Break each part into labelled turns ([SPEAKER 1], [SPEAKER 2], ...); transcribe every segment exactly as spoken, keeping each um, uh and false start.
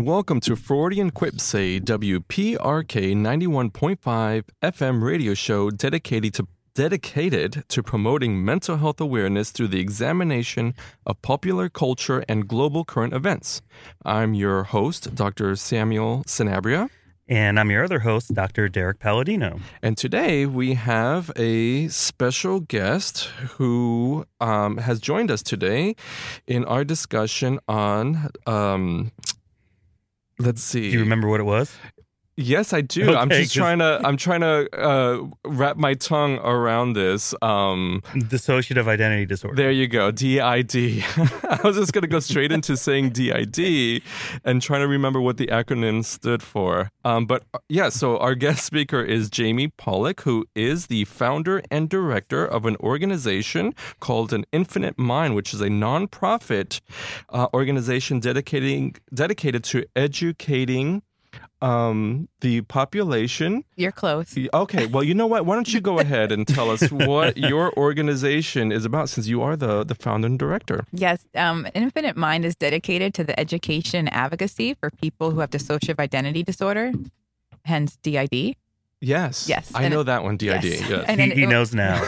[SPEAKER 1] welcome to Freudian Quipsay, W P R K ninety-one point five F M radio show dedicated to dedicated to promoting mental health awareness through the examination of popular culture and global current events. I'm your host, Doctor Samuel Sanabria.
[SPEAKER 2] And I'm your other host, Doctor Derek Palladino.
[SPEAKER 1] And today we have a special guest who um, has joined us today in our discussion on, um, let's see.
[SPEAKER 2] Do you remember what it was?
[SPEAKER 1] Yes, I do.
[SPEAKER 2] Okay,
[SPEAKER 1] I'm just
[SPEAKER 2] 'cause-
[SPEAKER 1] trying to. I'm trying to uh, wrap my tongue around this. Um,
[SPEAKER 2] Dissociative identity disorder.
[SPEAKER 1] there you go, D I D. I was just going to go straight into saying D I D and trying to remember what the acronym stood for. Um, but uh, yeah, so our guest speaker is Jamie Pollock, who is the founder and director of an organization called An Infinite Mind, which is a nonprofit uh, organization dedicating dedicated to educating Um, the population.
[SPEAKER 3] You're close.
[SPEAKER 1] Okay, well, you know what? Why don't you go ahead and tell us what your organization is about, since you are the, the founder and director.
[SPEAKER 3] Yes, um, Infinite Mind is dedicated to the education and advocacy for people who have dissociative identity disorder, hence D I D.
[SPEAKER 1] Yes.
[SPEAKER 3] Yes,
[SPEAKER 1] I
[SPEAKER 3] and
[SPEAKER 1] know
[SPEAKER 3] it-
[SPEAKER 1] that one, D I D.
[SPEAKER 3] yes.
[SPEAKER 1] Yes.
[SPEAKER 3] And
[SPEAKER 2] he,
[SPEAKER 3] then
[SPEAKER 2] he
[SPEAKER 3] it-
[SPEAKER 2] knows now.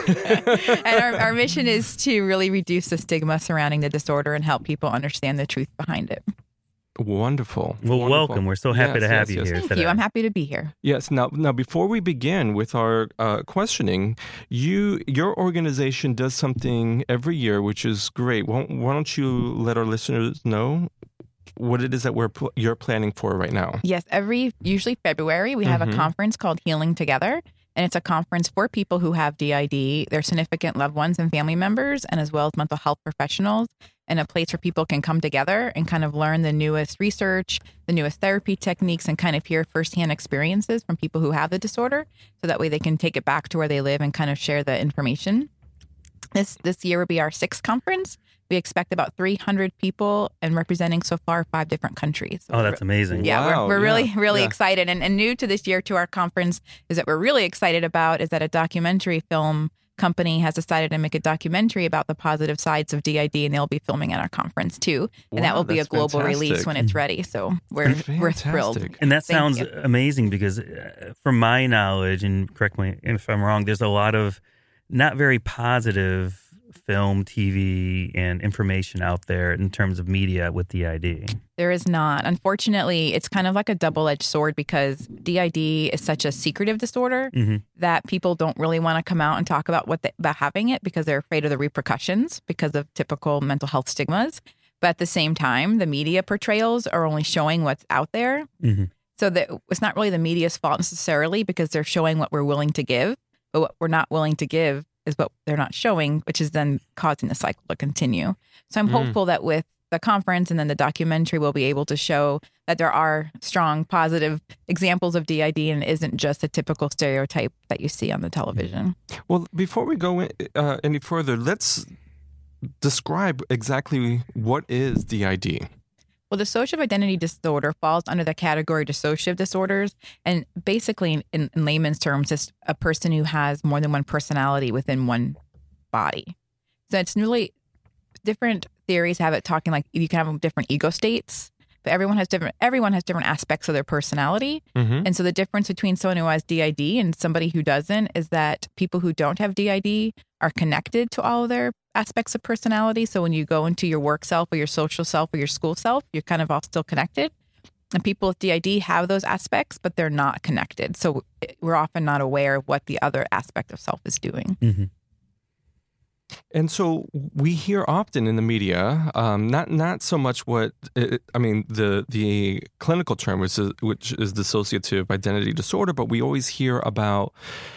[SPEAKER 3] And our, our mission is to really reduce the stigma surrounding the disorder and help people understand the truth behind it.
[SPEAKER 1] Wonderful.
[SPEAKER 2] Well,
[SPEAKER 1] Wonderful.
[SPEAKER 2] welcome. We're so happy
[SPEAKER 1] Yes,
[SPEAKER 2] to have
[SPEAKER 1] yes,
[SPEAKER 2] you
[SPEAKER 1] yes.
[SPEAKER 2] here
[SPEAKER 3] Thank
[SPEAKER 2] today.
[SPEAKER 3] you. I'm happy to be here.
[SPEAKER 1] Yes. Now, now, before we begin with our uh, questioning, you your organization does something every year, which is great. Why, why don't you let our listeners know what it is that we're pl- you're planning for right now?
[SPEAKER 3] Yes, every usually February we have
[SPEAKER 1] Mhm.
[SPEAKER 3] a conference called Healing Together, and it's a conference for people who have D I D, their significant loved ones and family members, and as well as mental health professionals, and a place where people can come together and kind of learn the newest research, the newest therapy techniques, and kind of hear firsthand experiences from people who have the disorder, so that way they can take it back to where they live and kind of share the information. This this year will be our sixth conference. We expect about three hundred people and representing so far five different countries.
[SPEAKER 2] Oh, that's amazing.
[SPEAKER 3] Yeah,
[SPEAKER 1] Wow,
[SPEAKER 3] we're, we're
[SPEAKER 1] yeah,
[SPEAKER 3] really, really
[SPEAKER 1] yeah.
[SPEAKER 3] excited. And, and new to this year to our conference is that we're really excited about is that a documentary film company has decided to make a documentary about the positive sides of D I D, and they'll be filming at our conference too. And that
[SPEAKER 1] Wow,
[SPEAKER 3] will be a
[SPEAKER 1] that's
[SPEAKER 3] global release
[SPEAKER 1] fantastic.
[SPEAKER 3] when it's ready. So we're we're thrilled.
[SPEAKER 1] Fantastic.
[SPEAKER 2] And that
[SPEAKER 3] Thank
[SPEAKER 2] sounds
[SPEAKER 3] you.
[SPEAKER 2] amazing because, uh, from my knowledge, and correct me if I'm wrong, there's a lot of not very positive film, T V, and information out there in terms of media with D I D.
[SPEAKER 3] There is not. Unfortunately, it's kind of like a double-edged sword because D I D is such a secretive disorder
[SPEAKER 2] Mm-hmm.
[SPEAKER 3] that people don't really want to come out and talk about what they, about having it because they're afraid of the repercussions because of typical mental health stigmas. But at the same time, the media portrayals are only showing what's out there.
[SPEAKER 2] Mm-hmm.
[SPEAKER 3] So that it's not really the media's fault necessarily because they're showing what we're willing to give, but what we're not willing to give is what they're not showing, which is then causing the cycle to continue. So I'm
[SPEAKER 1] Mm.
[SPEAKER 3] hopeful that with the conference and then the documentary, we'll be able to show that there are strong, positive examples of D I D and it isn't just a typical stereotype that you see on the television.
[SPEAKER 1] Well, before we go in, uh, any further, let's describe exactly what is D I D.
[SPEAKER 3] Well, dissociative identity disorder falls under the category dissociative disorders. And basically, in, in layman's terms, it's a person who has more than one personality within one body. So it's really different theories have it talking like you can have different ego states, but everyone has different everyone has different aspects of their personality.
[SPEAKER 1] Mm-hmm.
[SPEAKER 3] And so the difference between someone who has D I D and somebody who doesn't is that people who don't have D I D are connected to all of their aspects of personality. So when you go into your work self or your social self or your school self, you're kind of all still connected. And people with D I D have those aspects, but they're not connected. So we're often not aware of what the other aspect of self is doing.
[SPEAKER 2] Mm-hmm.
[SPEAKER 1] And so we hear often in the media, um, not not so much what uh, I mean the the clinical term, which is, which is dissociative identity disorder, but we always hear about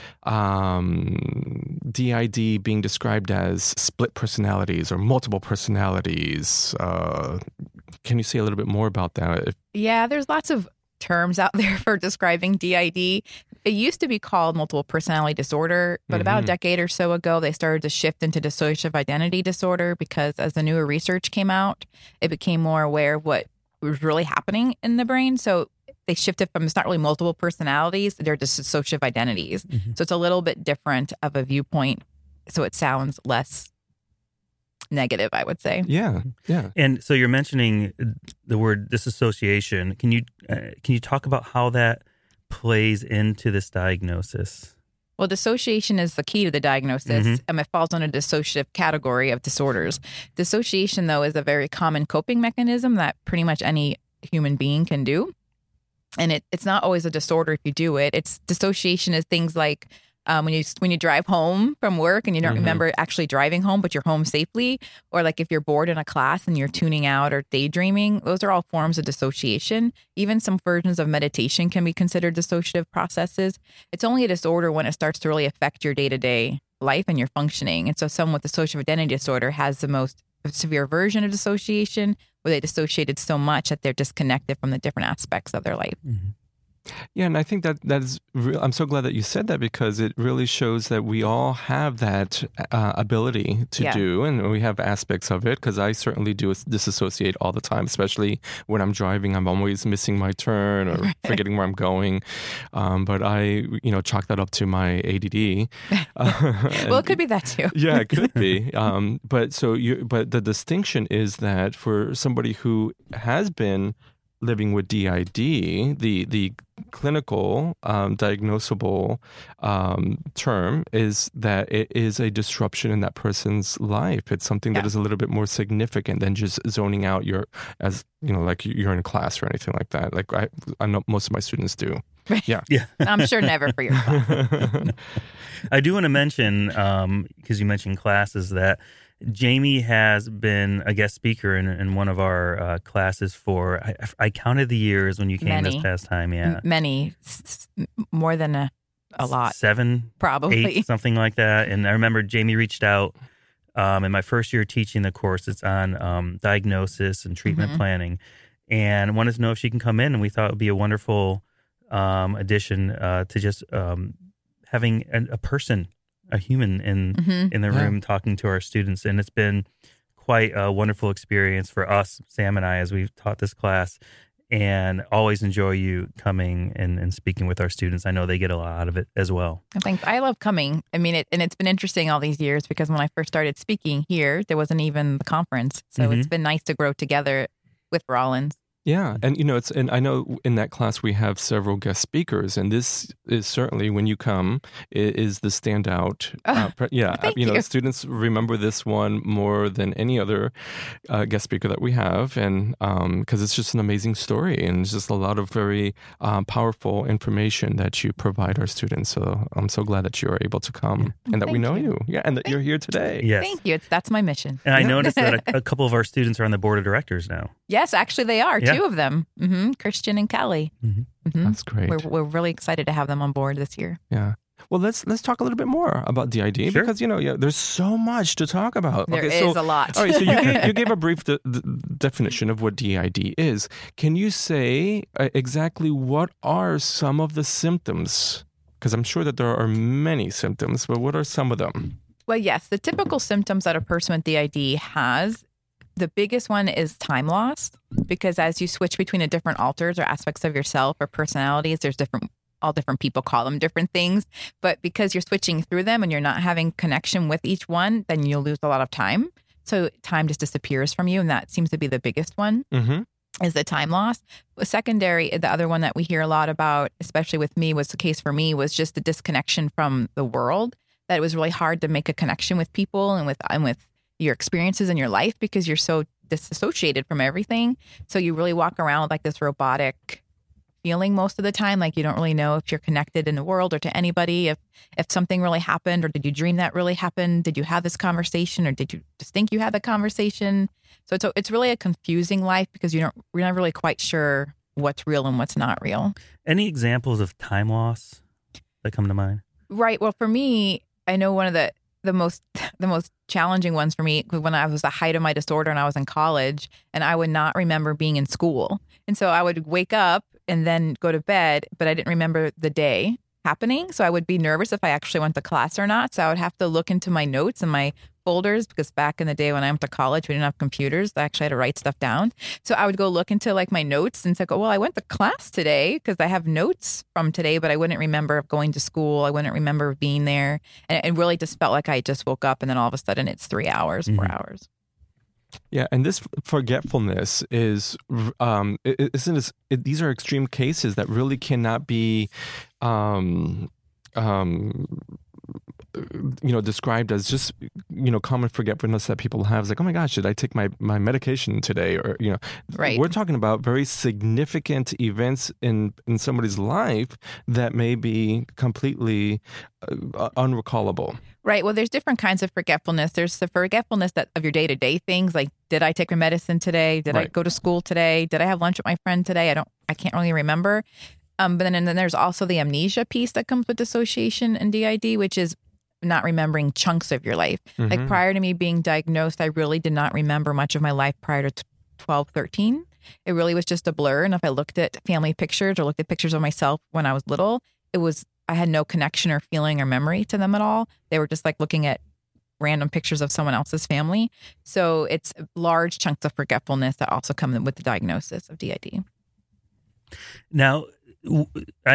[SPEAKER 1] um, D I D being described as split personalities or multiple personalities. Uh, can you say a little bit more about that? If,
[SPEAKER 3] Yeah, there's lots of terms out there for describing D I D. It used to be called multiple personality disorder, but about a
[SPEAKER 1] Mhm.
[SPEAKER 3] decade or so ago, they started to shift into dissociative identity disorder because as the newer research came out, it became more aware of what was really happening in the brain. So they shifted from it's not really multiple personalities, they're just dissociative identities.
[SPEAKER 2] Mhm.
[SPEAKER 3] So it's a little bit different of a viewpoint. So it sounds less negative, I would say.
[SPEAKER 1] Yeah, yeah.
[SPEAKER 2] And so you're mentioning the word disassociation. Can you uh, can you talk about how that plays into this diagnosis?
[SPEAKER 3] Well, dissociation is the key to the diagnosis,
[SPEAKER 2] Mm-hmm.
[SPEAKER 3] and it falls under the dissociative category of disorders. Dissociation, though, is a very common coping mechanism that pretty much any human being can do. And it, it's not always a disorder if you do it. It's dissociation is things like um, when you when you drive home from work and you don't
[SPEAKER 1] Mhm.
[SPEAKER 3] remember actually driving home, but you're home safely, or like if you're bored in a class and you're tuning out or daydreaming. Those are all forms of dissociation. Even some versions of meditation can be considered dissociative processes. It's only a disorder when it starts to really affect your day-to-day life and your functioning. And so someone with dissociative identity disorder has the most severe version of dissociation, where they dissociated so much that they're disconnected from the different aspects of their life.
[SPEAKER 2] Mm-hmm.
[SPEAKER 1] Yeah, and I think that that is. Re- I'm so glad that you said that, because it really shows that we all have that uh, ability to
[SPEAKER 3] Yeah.
[SPEAKER 1] do, and we have aspects of it. Because I certainly do disassociate all the time, especially when I'm driving. I'm always missing my turn or forgetting where I'm going. Um, but I, you know, chalk that up to my A D D. Uh,
[SPEAKER 3] Well, it could be that too.
[SPEAKER 1] Yeah, it could be. Um, but so you, but the distinction is that for somebody who has been living with D I D, the the clinical um, diagnosable um, term is that it is a disruption in that person's life. It's something that
[SPEAKER 3] Yeah.
[SPEAKER 1] is a little bit more significant than just zoning out your, as you know, like you're in class or anything like that. Like I, I know most of my students do. Yeah.
[SPEAKER 2] Yeah.
[SPEAKER 3] I'm sure never for your class.
[SPEAKER 2] I do want to mention, because you mentioned classes, that Jamie has been a guest speaker in, in one of our uh, classes for, I, I counted the years when you came
[SPEAKER 3] Many.
[SPEAKER 2] this past time. Yeah.
[SPEAKER 3] M- Many, s- s- more than a, a lot,
[SPEAKER 2] Seven,
[SPEAKER 3] probably.
[SPEAKER 2] eight, something like that. And I remember Jamie reached out um, in my first year teaching the course. It's on um, diagnosis and treatment
[SPEAKER 3] Mhm.
[SPEAKER 2] planning, and wanted to know if she can come in. And we thought it would be a wonderful um, addition uh, to just um, having a, a person, a human in
[SPEAKER 3] Mhm.
[SPEAKER 2] in the
[SPEAKER 1] Yeah.
[SPEAKER 2] room talking to our students. And it's been quite a wonderful experience for us, Sam and I, as we've taught this class. And always enjoy you coming and, and speaking with our students. I know they get a lot out of it as well.
[SPEAKER 3] I think I love coming. I mean, it, and it's been interesting all these years, because when I first started speaking here, there wasn't even the conference. So
[SPEAKER 2] Mhm.
[SPEAKER 3] it's been nice to grow together with Rollins.
[SPEAKER 1] Yeah, and you know, it's and I know in that class we have several guest speakers, and this is certainly when you come i- is the standout. Uh, pre- yeah,
[SPEAKER 3] thank
[SPEAKER 1] you know,
[SPEAKER 3] you.
[SPEAKER 1] students remember this one more than any other uh, guest speaker that we have, and because it's just an amazing story, and it's just a lot of very um, powerful information that you provide our students. So I'm so glad that you are able to come and that we
[SPEAKER 3] Thank
[SPEAKER 1] know
[SPEAKER 3] you.
[SPEAKER 1] you. Yeah, and that you're here today.
[SPEAKER 2] Yes.
[SPEAKER 3] Thank you. It's, that's my mission.
[SPEAKER 2] And I
[SPEAKER 1] Yeah.
[SPEAKER 2] noticed that a, a couple of our students are on the board of directors now.
[SPEAKER 3] Yes, actually, they are.
[SPEAKER 2] Yeah.
[SPEAKER 3] Two of them, hmm Christian and Kelly.
[SPEAKER 2] Mhm.
[SPEAKER 3] Mhm.
[SPEAKER 1] That's great.
[SPEAKER 3] We're, we're really excited to have them on board this year.
[SPEAKER 1] Yeah. Well, let's let's talk a little bit more about D I D,
[SPEAKER 2] Sure.
[SPEAKER 1] because you know, yeah, there's so much to talk about.
[SPEAKER 3] There is
[SPEAKER 1] okay, so
[SPEAKER 3] a lot.
[SPEAKER 1] all right, so you gave, you gave a brief de- de- definition of what D I D is. Can you say uh, exactly what are some of the symptoms? Because I'm sure that there are many symptoms, but what are some of them?
[SPEAKER 3] Well, yes, the typical symptoms that a person with D I D has, the biggest one is time loss, because as you switch between the different alters or aspects of yourself or personalities, there's different, all different people call them different things. But because you're switching through them and you're not having connection with each one, then you'll lose a lot of time. So time just disappears from you. And that seems to be the biggest one.
[SPEAKER 1] Mm-hmm.
[SPEAKER 3] Is the time loss. Secondary, the other one that we hear a lot about, especially with me, was the case for me, was just the disconnection from the world. That it was really hard to make a connection with people and with and with your experiences in your life, because you're so disassociated from everything. So you really walk around with like this robotic feeling most of the time, like you don't really know if you're connected in the world or to anybody, if if something really happened, or did you dream that really happened? Did you have this conversation, or did you just think you had the conversation? So it's a, it's really a confusing life, because you don't you're not really quite sure what's real and what's not real.
[SPEAKER 2] Any examples of time loss that come to mind?
[SPEAKER 3] Right. Well, for me, I know one of the the most the most challenging ones for me when I was the height of my disorder and I was in college, and I would not remember being in school. And so I would wake up and then go to bed, but I didn't remember the day happening. So I would be nervous if I actually went to class or not. So I would have to look into my notes and my folders, because back in the day when I went to college, we didn't have computers. I actually had to write stuff down. So I would go look into like my notes and say, oh, well, I went to class today because I have notes from today, but I wouldn't remember going to school. I wouldn't remember being there. And it really just felt like I just woke up and then all of a sudden it's three hours, four
[SPEAKER 2] Mhm.
[SPEAKER 3] hours.
[SPEAKER 1] Yeah, and this forgetfulness is, um, isn't this, it, these are extreme cases that really cannot be, um, um, you know, described as just, you know, common forgetfulness that people have. It's like, oh my gosh, did I take my, my medication today? Or, you know,
[SPEAKER 3] right.
[SPEAKER 1] We're talking about very significant events in, in somebody's life that may be completely uh, unrecallable.
[SPEAKER 3] Right. Well, there's different kinds of forgetfulness. There's the forgetfulness that of your day-to-day things, like, did I take my medicine today? Did right. I go to school today? Did I have lunch with my friend today? I don't, I can't really remember. Um, but then, and then there's also the amnesia piece that comes with dissociation and D I D, which is not remembering chunks of your life. Mm-hmm. Like prior to me being diagnosed, I really did not remember much of my life prior to twelve, thirteen. It really was just a blur. And if I looked at family pictures or looked at pictures of myself when I was little, it was, I had no connection or feeling or memory to them at all. They were just like looking at random pictures of someone else's family. So it's large chunks of forgetfulness that also come with the diagnosis of D I D.
[SPEAKER 2] Now, I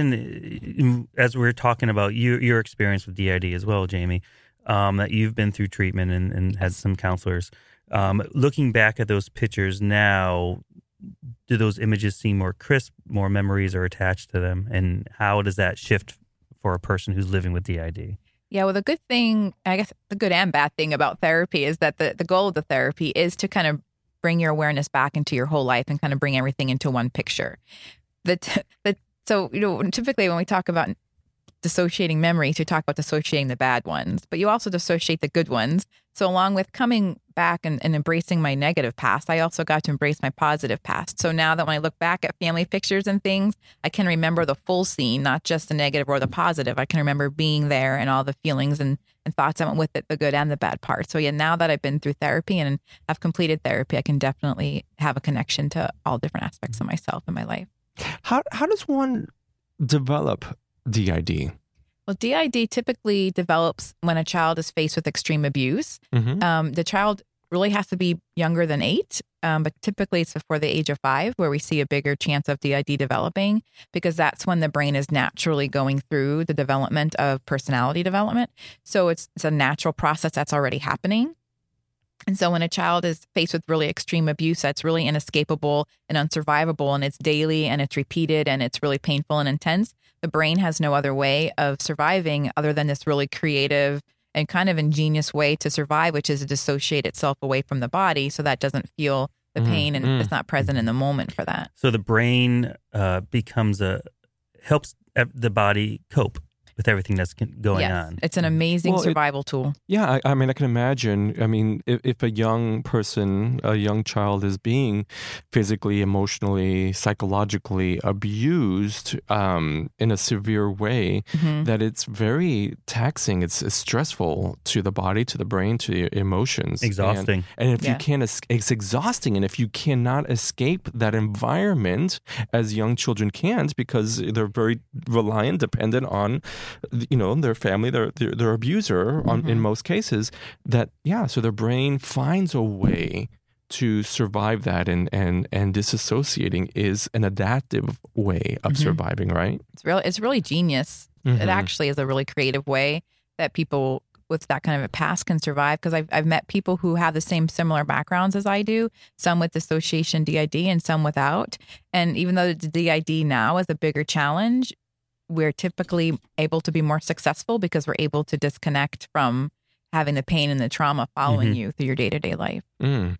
[SPEAKER 2] imagine, as we're talking about you, your experience with D I D as well, Jamie, um, that you've been through treatment and, and had some counselors. Um, looking back at those pictures now, do those images seem more crisp, more memories are attached to them? And how does that shift for a person who's living with D I D?
[SPEAKER 3] Yeah, well, the good thing, I guess the good and bad thing about therapy is that the, the goal of the therapy is to kind of bring your awareness back into your whole life and kind of bring everything into one picture. The, t- the So, you know, typically when we talk about dissociating memories, you talk about dissociating the bad ones, but you also dissociate the good ones. So along with coming back and, and embracing my negative past, I also got to embrace my positive past. So now that when I look back at family pictures and things, I can remember the full scene, not just the negative or the positive. I can remember being there and all the feelings and, and thoughts that went with it, the good and the bad part. So yeah, now that I've been through therapy and I've completed therapy, I can definitely have a connection to all different aspects of myself and my life.
[SPEAKER 1] How how does one develop D I D?
[SPEAKER 3] Well, D I D typically develops when a child is faced with extreme abuse. Mm-hmm. Um, the child really has to be younger than eight, um, but typically it's before the age of five where we see a bigger chance of D I D developing, because that's when the brain is naturally going through the development of personality development. So it's it's a natural process that's already happening. And so when a child is faced with really extreme abuse that's really inescapable and unsurvivable, and it's daily and it's repeated and it's really painful and intense, the brain has no other way of surviving other than this really creative and kind of ingenious way to survive, which is to dissociate itself away from the body so that doesn't feel the pain and mm-hmm. it's not present in the moment for that.
[SPEAKER 2] So the brain uh, becomes a, helps the body cope with everything that's going
[SPEAKER 3] yes,
[SPEAKER 2] on.
[SPEAKER 3] It's an amazing
[SPEAKER 1] well,
[SPEAKER 3] survival
[SPEAKER 1] it,
[SPEAKER 3] tool.
[SPEAKER 1] Yeah, I, I mean, I can imagine. I mean, if, if a young person, a young child is being physically, emotionally, psychologically abused um, in a severe way, mm-hmm. that it's very taxing. It's, it's stressful to the body, to the brain, to the emotions.
[SPEAKER 2] Exhausting.
[SPEAKER 1] And, and if
[SPEAKER 3] yeah.
[SPEAKER 1] you can't, it's exhausting. And if you cannot escape that environment, as young children can't, because they're very reliant, dependent on, you know, their family, their their, their abuser on, mm-hmm. in most cases, that, yeah, so their brain finds a way to survive that, and, and, and disassociating is an adaptive way of mm-hmm. surviving, right?
[SPEAKER 3] It's really, it's really genius. Mm-hmm. It actually is a really creative way that people with that kind of a past can survive, because I've, I've met people who have the same similar backgrounds as I do, some with dissociation D I D and some without. And even though the D I D now is a bigger challenge, we're typically able to be more successful because we're able to disconnect from having the pain and the trauma following mm-hmm. you through your day-to-day life.
[SPEAKER 1] Mm.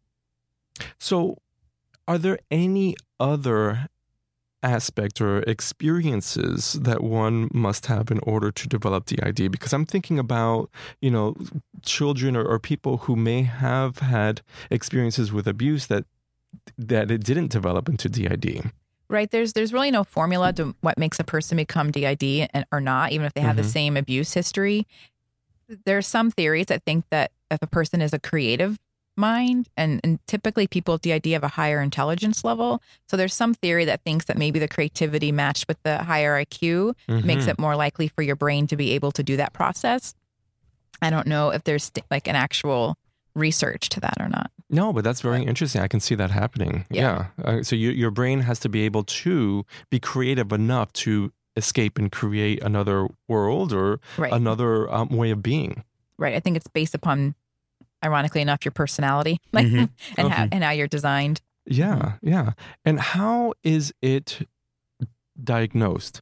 [SPEAKER 1] So are there any other aspect or experiences that one must have in order to develop D I D? Because I'm thinking about, you know, children or, or people who may have had experiences with abuse that that it didn't develop into D I D.
[SPEAKER 3] Right. There's there's really no formula to what makes a person become D I D and, or not, even if they have mm-hmm. the same abuse history. There are some theories that think that if a person is a creative mind, and, and typically people with D I D have a higher intelligence level. So there's some theory that thinks that maybe the creativity matched with the higher I Q mm-hmm. makes it more likely for your brain to be able to do that process. I don't know if there's like an actual research to that or not.
[SPEAKER 1] No, but that's very interesting. I can see that happening. Yeah. yeah. Uh, so you, your brain has to be able to be creative enough to escape and create another world or
[SPEAKER 3] right.
[SPEAKER 1] another um, way of being.
[SPEAKER 3] Right. I think it's based upon ironically enough, your personality, like,
[SPEAKER 2] Mm-hmm.
[SPEAKER 3] and
[SPEAKER 2] Okay.
[SPEAKER 3] how and how you're designed.
[SPEAKER 1] Yeah, yeah. And how is it diagnosed?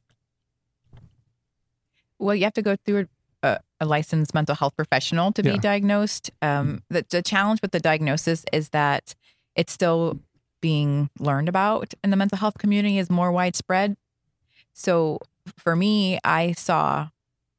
[SPEAKER 3] Well, you have to go through a, a licensed mental health professional to
[SPEAKER 1] Yeah.
[SPEAKER 3] be diagnosed. Um, the, the challenge with the diagnosis is that it's still being learned about in the mental health community is more widespread. So for me, I saw,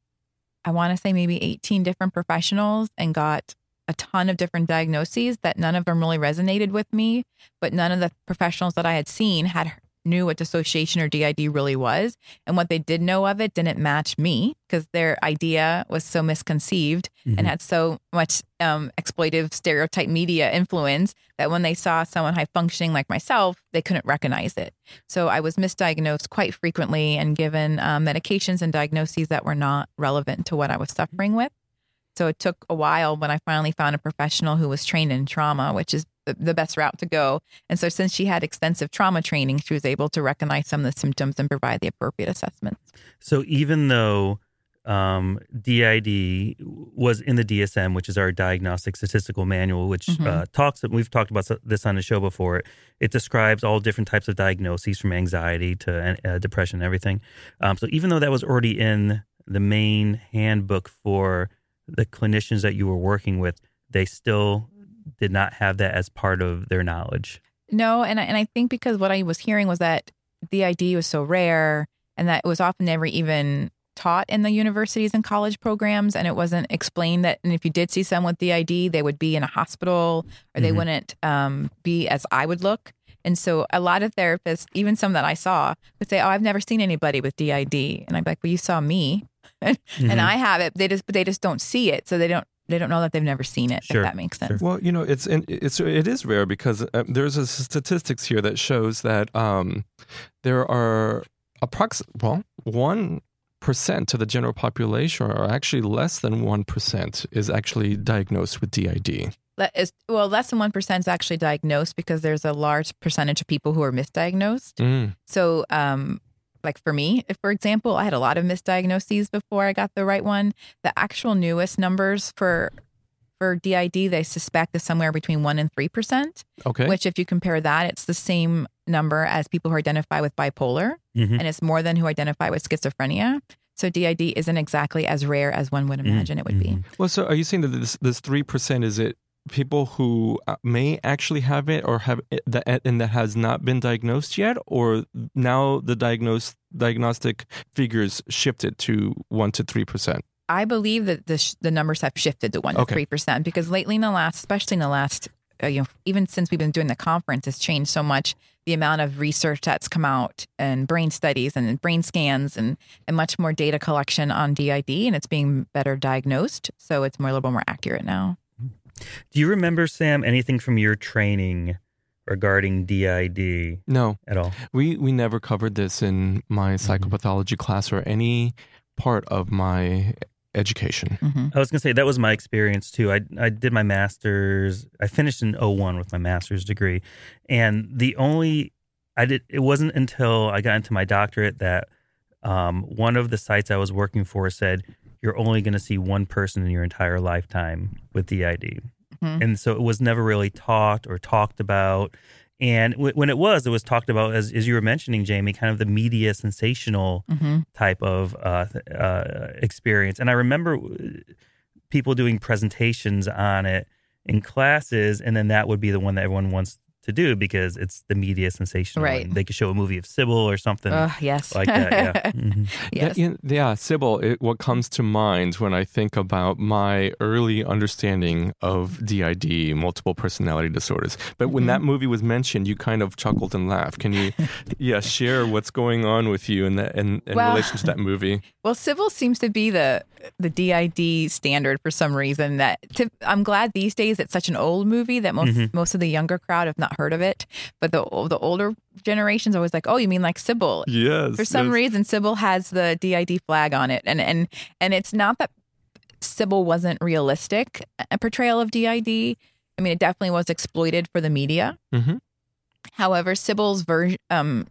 [SPEAKER 3] I want to say maybe eighteen different professionals and got a ton of different diagnoses that none of them really resonated with me, but none of the professionals that I had seen had knew what dissociation or D I D really was. And what they did know of it didn't match me because their idea was so misconceived
[SPEAKER 2] Mhm.
[SPEAKER 3] and had so much um, exploitive stereotype media influence that when they saw someone high functioning like myself, they couldn't recognize it. So I was misdiagnosed quite frequently and given um, medications and diagnoses that were not relevant to what I was suffering with. So it took a while when I finally found a professional who was trained in trauma, which is the, the best route to go. And so since she had extensive trauma training, she was able to recognize some of the symptoms and provide the appropriate assessments.
[SPEAKER 2] So even though um, D I D was in the D S M, which is our Diagnostic Statistical Manual, which
[SPEAKER 3] Mhm.
[SPEAKER 2] uh, talks, we've talked about this on the show before, it describes all different types of diagnoses from anxiety to uh, depression and everything. Um, so even though that was already in the main handbook for the clinicians that you were working with, they still did not have that as part of their knowledge.
[SPEAKER 3] No, and I, and I think because what I was hearing was that D I D was so rare and that it was often never even taught in the universities and college programs, and it wasn't explained that, and if you did see someone with D I D, they would be in a hospital or they
[SPEAKER 2] Mhm.
[SPEAKER 3] wouldn't um, be as I would look. And so a lot of therapists, even some that I saw, would say, "Oh, I've never seen anybody with D I D," and I'd be like, "Well, you saw me." and
[SPEAKER 2] Mhm.
[SPEAKER 3] I have it. They just, but they just don't see it, so they don't, they don't know that they've never seen it.
[SPEAKER 2] Sure,
[SPEAKER 3] If that makes sense.
[SPEAKER 2] sure.
[SPEAKER 1] Well, you know, it's it's it is rare because uh, there's a statistics here that shows that um, there are approx well one percent of the general population, or actually less than one percent, is actually diagnosed with D I D.
[SPEAKER 3] That is, well, less than one percent is actually diagnosed because there's a large percentage of people who are misdiagnosed.
[SPEAKER 1] Mm.
[SPEAKER 3] So, um, like for me, if, for example, I had a lot of misdiagnoses before I got the right one. The actual newest numbers for for D I D, they suspect is somewhere between one and three percent.
[SPEAKER 1] Okay.
[SPEAKER 3] Which, if you compare that, it's the same number as people who identify with bipolar,
[SPEAKER 2] Mhm.
[SPEAKER 3] and it's more than who identify with schizophrenia. So D I D isn't exactly as rare as one would imagine it would be.
[SPEAKER 2] Mhm.
[SPEAKER 1] Well, so are you saying that this this three percent, is it people who uh, may actually have it or have it that and that has not been diagnosed yet, or now the diagnose diagnostic figures shifted to one to three percent?
[SPEAKER 3] I believe that the sh- the numbers have shifted to one to
[SPEAKER 1] Okay.
[SPEAKER 3] three percent because lately in the last, especially in the last, uh, you know, even since we've been doing the conference, has changed so much. The amount of research that's come out and brain studies and brain scans and and much more data collection on D I D, and it's being better diagnosed, so it's more a little bit more accurate now.
[SPEAKER 2] Do you remember, Sam, anything from your training regarding D I D
[SPEAKER 1] No,
[SPEAKER 2] at all?
[SPEAKER 1] we we never covered this in my psychopathology class or any part of my education.
[SPEAKER 3] Mm-hmm.
[SPEAKER 2] I was going to say that was my experience too. I I did my master's. I finished in oh one with my master's degree. And the only, I did, it wasn't until I got into my doctorate that um, one of the sites I was working for said, you're only going to see one person in your entire lifetime with D I D.
[SPEAKER 3] Mhm.
[SPEAKER 2] And so it was never really taught or talked about. And w- when it was, it was talked about, as, as you were mentioning, Jamie, kind of the media sensational
[SPEAKER 3] Mm-hmm.
[SPEAKER 2] type of uh, th- uh, experience. And I remember uh, people doing presentations on it in classes, and then that would be the one that everyone wants to do because it's the media sensational.
[SPEAKER 3] Right.
[SPEAKER 2] And they could show a movie of Sybil or something
[SPEAKER 3] Uh, yes.
[SPEAKER 2] like that. Yeah. Mhm.
[SPEAKER 3] Yes.
[SPEAKER 1] Yeah, yeah, Sybil, it, what comes to mind when I think about my early understanding of D I D, multiple personality disorders. But when
[SPEAKER 3] Mhm.
[SPEAKER 1] that movie was mentioned, you kind of chuckled and laughed. Can you, yeah, share what's going on with you in that in, in
[SPEAKER 3] Well-
[SPEAKER 1] relation to that movie?
[SPEAKER 3] Well, Sybil seems to be the the D I D standard for some reason. That to, I'm glad these days it's such an old movie that most
[SPEAKER 2] Mhm.
[SPEAKER 3] most of the younger crowd have not heard of it. But the the older generation's always like, oh, you mean like Sybil?
[SPEAKER 1] Yes.
[SPEAKER 3] For some
[SPEAKER 1] yes.
[SPEAKER 3] reason, Sybil has the D I D flag on it, and and and it's not that Sybil wasn't realistic a portrayal of D I D. I mean, it definitely was exploited for the media.
[SPEAKER 1] Mhm.
[SPEAKER 3] However, Sybil's version, um,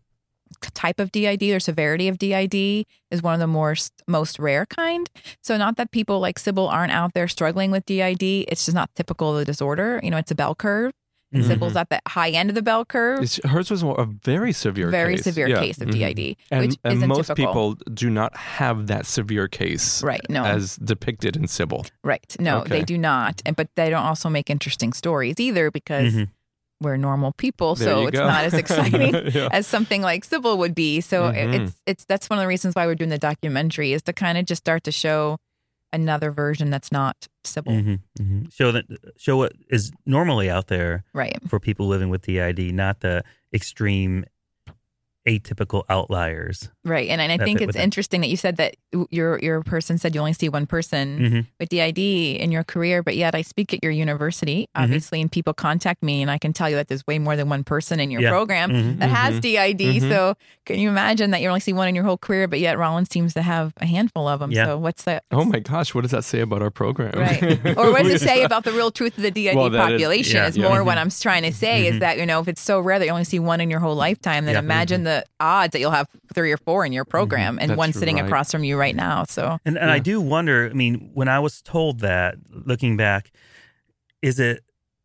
[SPEAKER 3] type of D I D or severity of D I D is one of the more most rare kind. So not that people like Sybil aren't out there struggling with D I D. It's just not typical of the disorder. You know, it's a bell curve. And
[SPEAKER 2] Mhm.
[SPEAKER 3] Sybil's at the high end of the bell curve.
[SPEAKER 1] It's- hers was a very severe
[SPEAKER 3] Very
[SPEAKER 1] case.
[SPEAKER 3] severe
[SPEAKER 1] Yeah.
[SPEAKER 3] case of D I D,
[SPEAKER 1] Mhm. And,
[SPEAKER 3] which
[SPEAKER 1] and
[SPEAKER 3] isn't
[SPEAKER 1] most
[SPEAKER 3] typical.
[SPEAKER 1] people do not have that severe case
[SPEAKER 3] Right, no.
[SPEAKER 1] as depicted in Sybil.
[SPEAKER 3] Right. No,
[SPEAKER 1] Okay.
[SPEAKER 3] they do not. And but they don't also make interesting stories either because
[SPEAKER 2] Mhm.
[SPEAKER 3] we're normal people,
[SPEAKER 1] There
[SPEAKER 3] so
[SPEAKER 1] you
[SPEAKER 3] it's
[SPEAKER 1] go.
[SPEAKER 3] not as exciting
[SPEAKER 1] Yeah.
[SPEAKER 3] as something like Sybil would be. So it-
[SPEAKER 1] Mhm.
[SPEAKER 3] it's it's that's one of the reasons why we're doing the documentary is to kind of just start to show another version that's not Sybil.
[SPEAKER 2] Mhm. Mhm. Show that show what is normally out there
[SPEAKER 3] Right.
[SPEAKER 2] for people living with D I D, not the extreme atypical outliers.
[SPEAKER 3] Right. And, and I
[SPEAKER 2] That
[SPEAKER 3] think
[SPEAKER 2] fit
[SPEAKER 3] it's
[SPEAKER 2] with it.
[SPEAKER 3] interesting that you said that your your person said you only see one person
[SPEAKER 2] Mhm.
[SPEAKER 3] with D I D in your career, but yet I speak at your university,
[SPEAKER 2] Mm-hmm.
[SPEAKER 3] obviously, and people contact me and I can tell you that there's way more than one person in your
[SPEAKER 2] Yeah.
[SPEAKER 3] program
[SPEAKER 2] Mhm.
[SPEAKER 3] that has
[SPEAKER 1] Mhm.
[SPEAKER 3] D I D.
[SPEAKER 1] Mhm.
[SPEAKER 3] So can you imagine that you only see one in your whole career, but yet Rollins seems to have a handful of them.
[SPEAKER 2] Yeah.
[SPEAKER 3] So what's that?
[SPEAKER 1] Oh my gosh, what does that say about our program?
[SPEAKER 3] Right. Or what does it say about the real truth of the D I D
[SPEAKER 1] Well, that is-
[SPEAKER 3] population?
[SPEAKER 2] yeah,
[SPEAKER 3] is
[SPEAKER 1] yeah.
[SPEAKER 3] more what I'm trying to say
[SPEAKER 2] Mhm.
[SPEAKER 3] is that, you know, if it's so rare that you only see one in your whole lifetime, then
[SPEAKER 2] Yeah.
[SPEAKER 3] imagine the odds that you'll have three or four in your program and
[SPEAKER 1] That's
[SPEAKER 3] one sitting
[SPEAKER 1] right.
[SPEAKER 3] across from you right now. So
[SPEAKER 2] And and I do wonder, I mean, when I was told that, looking back, is it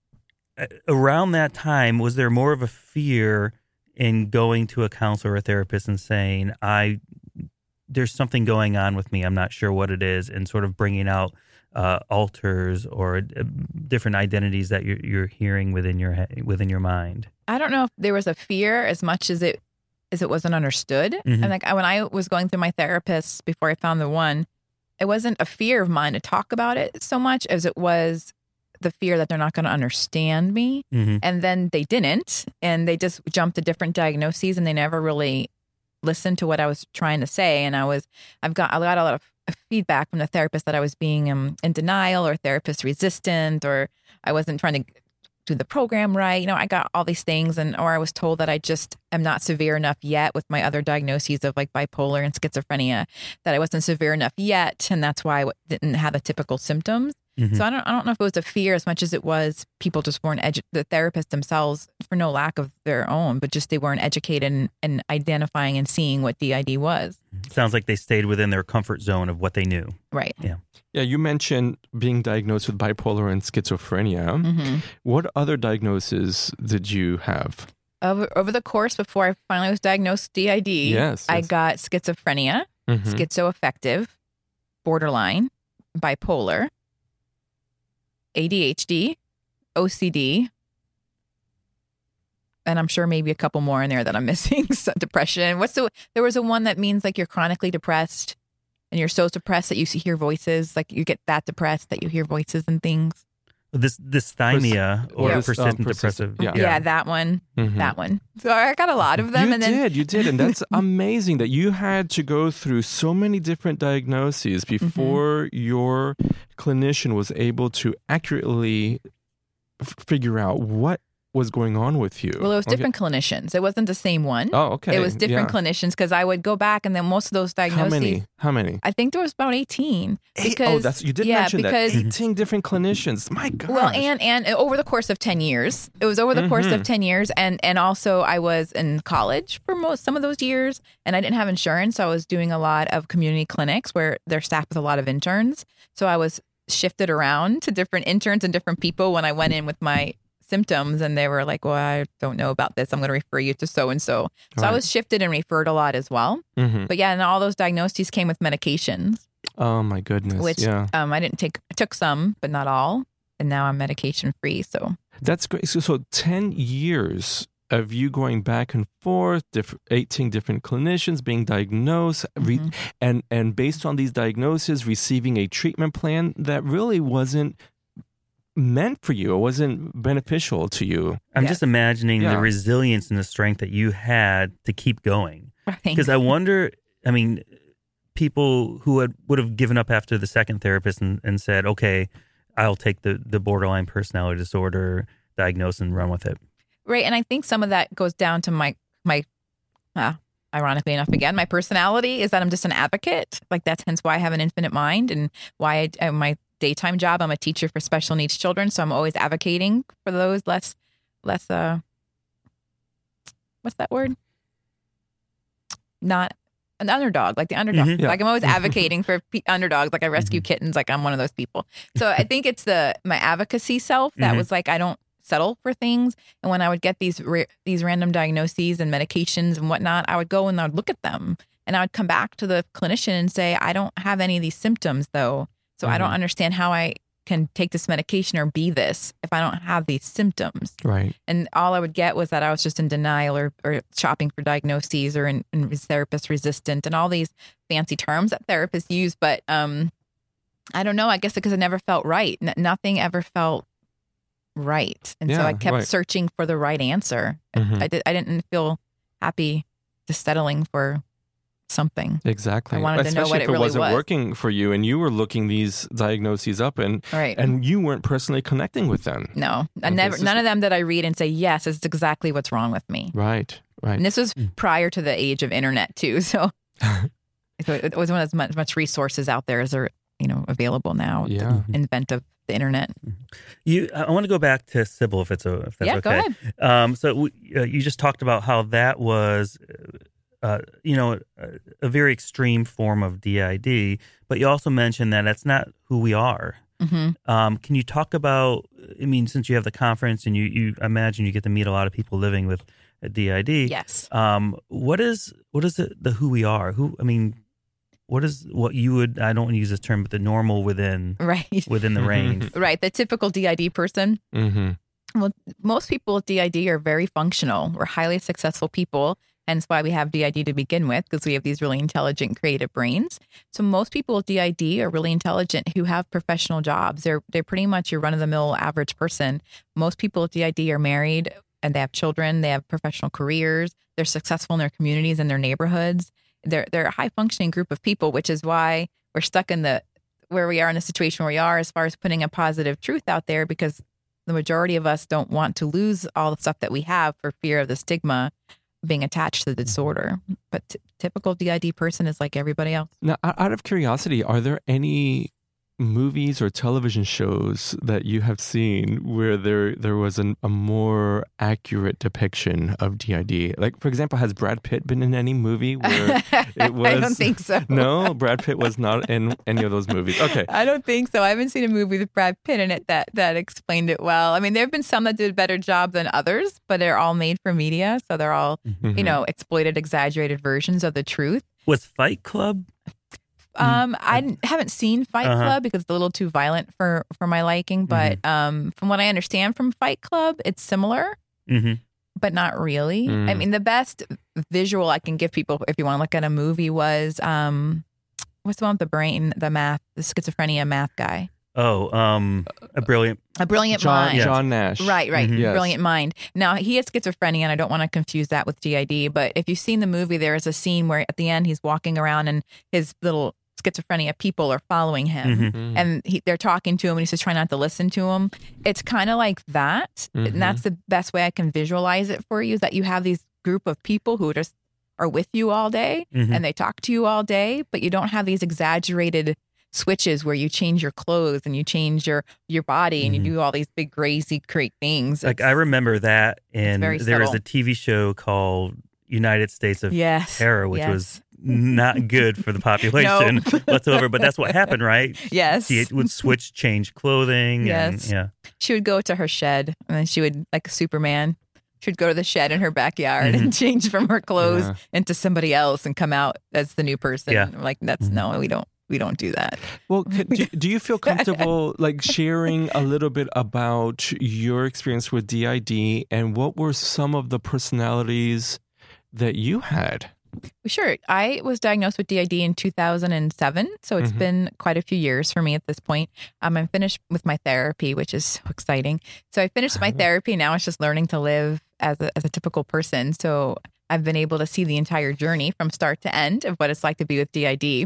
[SPEAKER 2] uh, around that time, was there more of a fear in going to a counselor or a therapist and saying, I, there's something going on with me, I'm not sure what it is, and sort of bringing out uh, alters or uh, different identities that you're, you're hearing within your he- within your mind?
[SPEAKER 3] I don't know if there was a fear as much as it as it wasn't understood.
[SPEAKER 2] Mhm.
[SPEAKER 3] And like I- when I was going through my therapist before I found the one, it wasn't a fear of mine to talk about it so much as it was the fear that they're not going to understand me.
[SPEAKER 2] Mm-hmm.
[SPEAKER 3] And then they didn't, and they just jumped to different diagnoses, and they never really listened to what I was trying to say. And I was, I've got, I got a lot of feedback from the therapist that I was being um, in denial or therapist resistant, or I wasn't trying to do the program right. You know, I got all these things, and or I was told that I just am not severe enough yet with my other diagnoses of like bipolar and schizophrenia, that I wasn't severe enough yet, and that's why I w- didn't have the typical symptoms.
[SPEAKER 2] Mhm.
[SPEAKER 3] So I don't, I don't know if it was a fear as much as it was people just weren't edu- the therapists themselves, for no lack of their own, but just they weren't educated in, in identifying and seeing what D I D was.
[SPEAKER 2] Sounds like they stayed within their comfort zone of what they knew.
[SPEAKER 3] Right.
[SPEAKER 1] Yeah, you mentioned being diagnosed with bipolar and schizophrenia.
[SPEAKER 3] hmm
[SPEAKER 1] What other diagnoses did you have?
[SPEAKER 3] Over, over the course before I finally was diagnosed with D I D,
[SPEAKER 1] Yes,
[SPEAKER 3] I
[SPEAKER 1] yes.
[SPEAKER 3] got schizophrenia,
[SPEAKER 1] Mhm.
[SPEAKER 3] schizoaffective, borderline, bipolar, A D H D, O C D, and I'm sure maybe a couple more in there that I'm missing. So depression. What's the? There was a one that means like you're chronically depressed, and you're so depressed that you see- hear voices. Like you get that depressed that you hear voices and things.
[SPEAKER 2] This dysthymia or
[SPEAKER 3] Yeah.
[SPEAKER 2] persistent
[SPEAKER 1] Um, persistent-
[SPEAKER 2] depressive.
[SPEAKER 1] Yeah.
[SPEAKER 3] Yeah, that one.
[SPEAKER 1] Mhm.
[SPEAKER 3] That one. So I got a lot of them,
[SPEAKER 1] you
[SPEAKER 3] and then
[SPEAKER 1] did, you did, and that's amazing that you had to go through so many different diagnoses
[SPEAKER 3] Mm-hmm.
[SPEAKER 1] before your clinician was able to accurately f- figure out what was going on with you.
[SPEAKER 3] well, it was
[SPEAKER 1] Okay.
[SPEAKER 3] different clinicians. It wasn't the same one.
[SPEAKER 1] Oh, okay.
[SPEAKER 3] It was different
[SPEAKER 1] yeah.
[SPEAKER 3] clinicians because I would go back, and then most of those
[SPEAKER 1] How
[SPEAKER 3] diagnoses.
[SPEAKER 1] many? How many?
[SPEAKER 3] I think there was about eighteen.
[SPEAKER 1] Eight-
[SPEAKER 3] Because
[SPEAKER 1] oh, that's you did
[SPEAKER 3] yeah,
[SPEAKER 1] mention
[SPEAKER 3] because
[SPEAKER 1] that. eighteen different clinicians. My gosh.
[SPEAKER 3] well, and and over the course of ten years, it was over the course of
[SPEAKER 1] Mhm.
[SPEAKER 3] ten years, and and also I was in college for most some of those years, and I didn't have insurance, so I was doing a lot of community clinics where they're staffed with a lot of interns. So I was shifted around to different interns and different people when I went in with my symptoms, and they were like, "Well, I don't know about this. I'm going to refer you to so and so." So I
[SPEAKER 1] Right.
[SPEAKER 3] was shifted and referred a lot as well.
[SPEAKER 1] Mhm.
[SPEAKER 3] But yeah, and all those diagnoses came with medications.
[SPEAKER 1] Oh my goodness.
[SPEAKER 3] which
[SPEAKER 1] yeah.
[SPEAKER 3] um, I didn't take. I took some, but not all, and now I'm medication free. So
[SPEAKER 1] That's great. So, so ten years of you going back and forth, diff- eighteen different clinicians being diagnosed, re-
[SPEAKER 3] Mhm.
[SPEAKER 1] and and based on these diagnoses, receiving a treatment plan that really wasn't meant for you. It wasn't beneficial to you.
[SPEAKER 2] I'm
[SPEAKER 3] Yes.
[SPEAKER 2] just imagining
[SPEAKER 1] Yeah.
[SPEAKER 2] the resilience and the strength that you had to keep going.
[SPEAKER 3] Thanks.
[SPEAKER 2] Because I wonder, I mean, people who had, would have given up after the second therapist and, and said, okay, I'll take the, the borderline personality disorder diagnosis and run with it.
[SPEAKER 3] right, and I think some of that goes down to my my. Uh, ironically enough, again, my personality is that I'm just an advocate. Like that's hence why I have an infinite mind, and why I, uh, my daytime job, I'm a teacher for special needs children. So I'm always advocating for those less less. Uh, what's that word? not an underdog, like the underdog.
[SPEAKER 2] Mhm.
[SPEAKER 1] Yeah.
[SPEAKER 3] Like I'm always advocating for pe- underdogs. Like I rescue kittens. Like I'm one of those people. So I think it's the my advocacy self that
[SPEAKER 2] Mhm.
[SPEAKER 3] was like I don't settle for things. And when I would get these ra- these random diagnoses and medications and whatnot, I would go and I would look at them and I would come back to the clinician and say, I don't have any of these symptoms though, so I don't
[SPEAKER 1] Mhm.
[SPEAKER 3] understand how I can take this medication or be this if I don't have these symptoms.
[SPEAKER 1] Right.
[SPEAKER 3] And all I would get was that I was just in denial or, or shopping for diagnoses or in, in therapist resistant and all these fancy terms that therapists use. But um, I don't know. I guess because it never felt right. N- nothing ever felt right. And so
[SPEAKER 1] Yeah,
[SPEAKER 3] I kept
[SPEAKER 1] right.
[SPEAKER 3] searching for the right answer.
[SPEAKER 1] Mhm.
[SPEAKER 3] I, did, I didn't feel happy just settling for something.
[SPEAKER 1] Exactly.
[SPEAKER 3] I wanted to know
[SPEAKER 1] Especially
[SPEAKER 3] what
[SPEAKER 1] if
[SPEAKER 3] it
[SPEAKER 1] it
[SPEAKER 3] really
[SPEAKER 1] wasn't
[SPEAKER 3] was.
[SPEAKER 1] working for you and you were looking these diagnoses up and
[SPEAKER 3] Right.
[SPEAKER 1] and you weren't personally connecting with them.
[SPEAKER 3] No, I
[SPEAKER 1] Okay,
[SPEAKER 3] never.
[SPEAKER 1] so-
[SPEAKER 3] None of them that I read and say yes, it's exactly what's wrong with me.
[SPEAKER 1] Right. Right.
[SPEAKER 3] And this was prior to the age of internet too, so so it wasn't as much, much resources out there as are you know available now.
[SPEAKER 1] Yeah.
[SPEAKER 3] The invent of the internet.
[SPEAKER 2] You, I want to go back to Sybil, if it's a, if that's
[SPEAKER 3] Yeah,
[SPEAKER 2] okay.
[SPEAKER 3] go ahead.
[SPEAKER 2] Um, so we, uh, you just talked about how that was, uh, you know, a, a very extreme form of D I D, but you also mentioned that that's not who we are.
[SPEAKER 3] hmm
[SPEAKER 2] Um, can you talk about? I mean, since you have the conference and you, you imagine you get to meet a lot of people living with a D I D.
[SPEAKER 3] Yes.
[SPEAKER 2] Um, what is what is it? The who we are? Who? I mean, what is what you would? I don't want to use this term, but the normal within
[SPEAKER 3] Right.
[SPEAKER 2] within the range.
[SPEAKER 3] Right. The typical D I D person.
[SPEAKER 1] Mm-hmm.
[SPEAKER 3] Well, most people with D I D are very functional. We're highly successful people. Hence why we have D I D to begin with, because we have these really intelligent, creative brains. So most people with D I D are really intelligent who have professional jobs. They're they're pretty much your run of the mill average person. Most people with D I D are married and they have children. They have professional careers. They're successful in their communities and their neighborhoods. They're they're a high functioning group of people, which is why we're stuck in the where we are in the situation where we are as far as putting a positive truth out there, because the majority of us don't want to lose all the stuff that we have for fear of the stigma being attached to the disorder. But t- typical D I D person is like everybody else.
[SPEAKER 1] Now, o- out of curiosity, are there any movies or television shows that you have seen where there there was an, a more accurate depiction of D I D? Like, for example, has Brad Pitt been in any movie where it was?
[SPEAKER 3] I don't think so.
[SPEAKER 1] No, Brad Pitt was not in any of those movies. Okay.
[SPEAKER 3] I don't think so. I haven't seen a movie with Brad Pitt in it that that explained it well. I mean, there have been some that did a better job than others, but they're all made for media, so they're all
[SPEAKER 1] Mhm.
[SPEAKER 3] you know exploited, exaggerated versions of the truth.
[SPEAKER 2] Was Fight Club?
[SPEAKER 3] Um, I n- haven't seen Fight
[SPEAKER 2] Uh-huh.
[SPEAKER 3] Club because it's a little too violent for for my liking. But um, from what I understand from Fight Club, it's similar,
[SPEAKER 2] Mm-hmm.
[SPEAKER 3] but not really.
[SPEAKER 1] Mm.
[SPEAKER 3] I mean, the best visual I can give people if you want to look at a movie was um, what's the one with the brain, the math, the schizophrenia math guy,
[SPEAKER 2] Oh, um, a brilliant.
[SPEAKER 3] A Brilliant
[SPEAKER 1] John,
[SPEAKER 3] Mind.
[SPEAKER 1] John Nash.
[SPEAKER 3] Right, right.
[SPEAKER 2] Mhm.
[SPEAKER 1] Yes.
[SPEAKER 3] Brilliant Mind. Now, he has schizophrenia, and I don't want to confuse that with D I D, but if you've seen the movie, there is a scene where at the end he's walking around and his little schizophrenia people are following him.
[SPEAKER 2] Mhm.
[SPEAKER 1] Mm.
[SPEAKER 3] And he, they're talking to him, and he's just trying not to listen to him. It's kind of like that.
[SPEAKER 1] Mhm.
[SPEAKER 3] And that's the best way I can visualize it for you, is that you have these group of people who just are with you all day,
[SPEAKER 2] Mhm.
[SPEAKER 3] and they talk to you all day, but you don't have these exaggerated switches where you change your clothes and you change your your body and
[SPEAKER 2] Mhm.
[SPEAKER 3] you do all these big crazy great things.
[SPEAKER 2] Like
[SPEAKER 3] It's-
[SPEAKER 2] I remember that, and
[SPEAKER 3] very
[SPEAKER 2] there was
[SPEAKER 3] subtle.
[SPEAKER 2] a T V show called United States of
[SPEAKER 3] yes,
[SPEAKER 2] Terror, which
[SPEAKER 3] yes.
[SPEAKER 2] was not good for the population
[SPEAKER 3] No.
[SPEAKER 2] whatsoever. But that's what happened, right?
[SPEAKER 3] Yes.
[SPEAKER 2] She would switch, change clothing.
[SPEAKER 3] Yes.
[SPEAKER 2] And, yeah.
[SPEAKER 3] She would go to her shed, and then she would, like Superman, she would go to the shed in her backyard and change from her clothes
[SPEAKER 1] Yeah.
[SPEAKER 3] into somebody else and come out as the new person.
[SPEAKER 2] Yeah.
[SPEAKER 3] I'm like, that's
[SPEAKER 2] Mhm.
[SPEAKER 3] no, we don't. We don't do that.
[SPEAKER 1] Well, can, do, do you feel comfortable like sharing a little bit about your experience with D I D and what were some of the personalities that you had?
[SPEAKER 3] Sure. I was diagnosed with D I D in two thousand seven. So it's
[SPEAKER 1] Mhm.
[SPEAKER 3] been quite a few years for me at this point. Um, I'm finished with my therapy, which is so exciting. So I finished my therapy. Now it's just learning to live as a, as a typical person. So I've been able to see the entire journey from start to end of what it's like to be with D I D.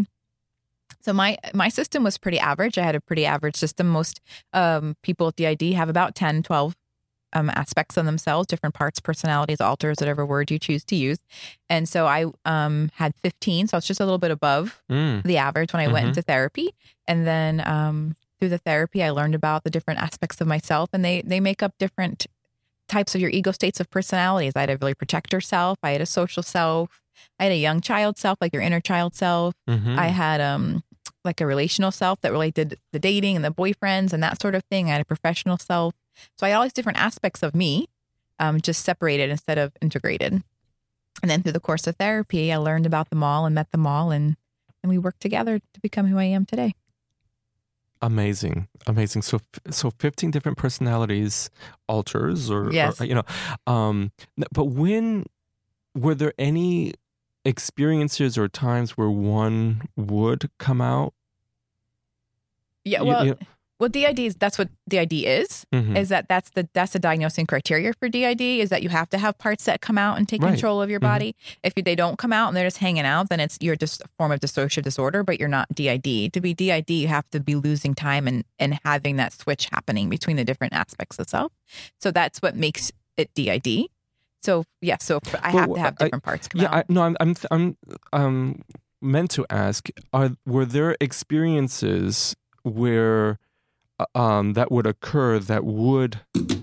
[SPEAKER 3] So my my system was pretty average. I had a pretty average system. Most um, people with D I D have about ten, twelve um, aspects of themselves, different parts, personalities, alters, whatever word you choose to use. And so I um, had fifteen. So it's just a little bit above
[SPEAKER 1] Mm.
[SPEAKER 3] the average when I went
[SPEAKER 1] Mhm.
[SPEAKER 3] into therapy. And then um, through the therapy, I learned about the different aspects of myself, and they they make up different types of your ego states of personalities. I had a really protector self. I had a social self. I had a young child self, like your inner child self.
[SPEAKER 1] Mhm.
[SPEAKER 3] I had um like a relational self that really did the dating and the boyfriends and that sort of thing. I had a professional self. So I had all these different aspects of me, um, just separated instead of integrated. And then through the course of therapy, I learned about them all and met them all, and and we worked together to become who I am today.
[SPEAKER 1] Amazing, amazing. So, so fifteen different personalities alters, or,
[SPEAKER 3] Yes.
[SPEAKER 1] or you know, um, but when were there any experiences or times where one would come out?
[SPEAKER 3] Yeah,
[SPEAKER 1] You-
[SPEAKER 3] well,
[SPEAKER 1] you-
[SPEAKER 3] well, D I D is that's what D I D is.
[SPEAKER 1] Mhm.
[SPEAKER 3] Is that that's the that's the diagnosing criteria for D I D is that you have to have parts that come out and take
[SPEAKER 1] Right.
[SPEAKER 3] control of your
[SPEAKER 1] Mhm.
[SPEAKER 3] body. If you, they don't come out and they're just hanging out, then it's you're just a form of dissociative disorder, but you're not D I D. To be D I D, you have to be losing time and and having that switch happening between the different aspects of self. So that's what makes it D I D. So yeah, so f- I
[SPEAKER 1] Well,
[SPEAKER 3] have to have
[SPEAKER 1] I-
[SPEAKER 3] different parts come
[SPEAKER 1] Yeah, I,
[SPEAKER 3] out.
[SPEAKER 1] no, I'm, I'm, I'm, um, meant to ask: Are were there experiences where, uh, um, that would occur that would,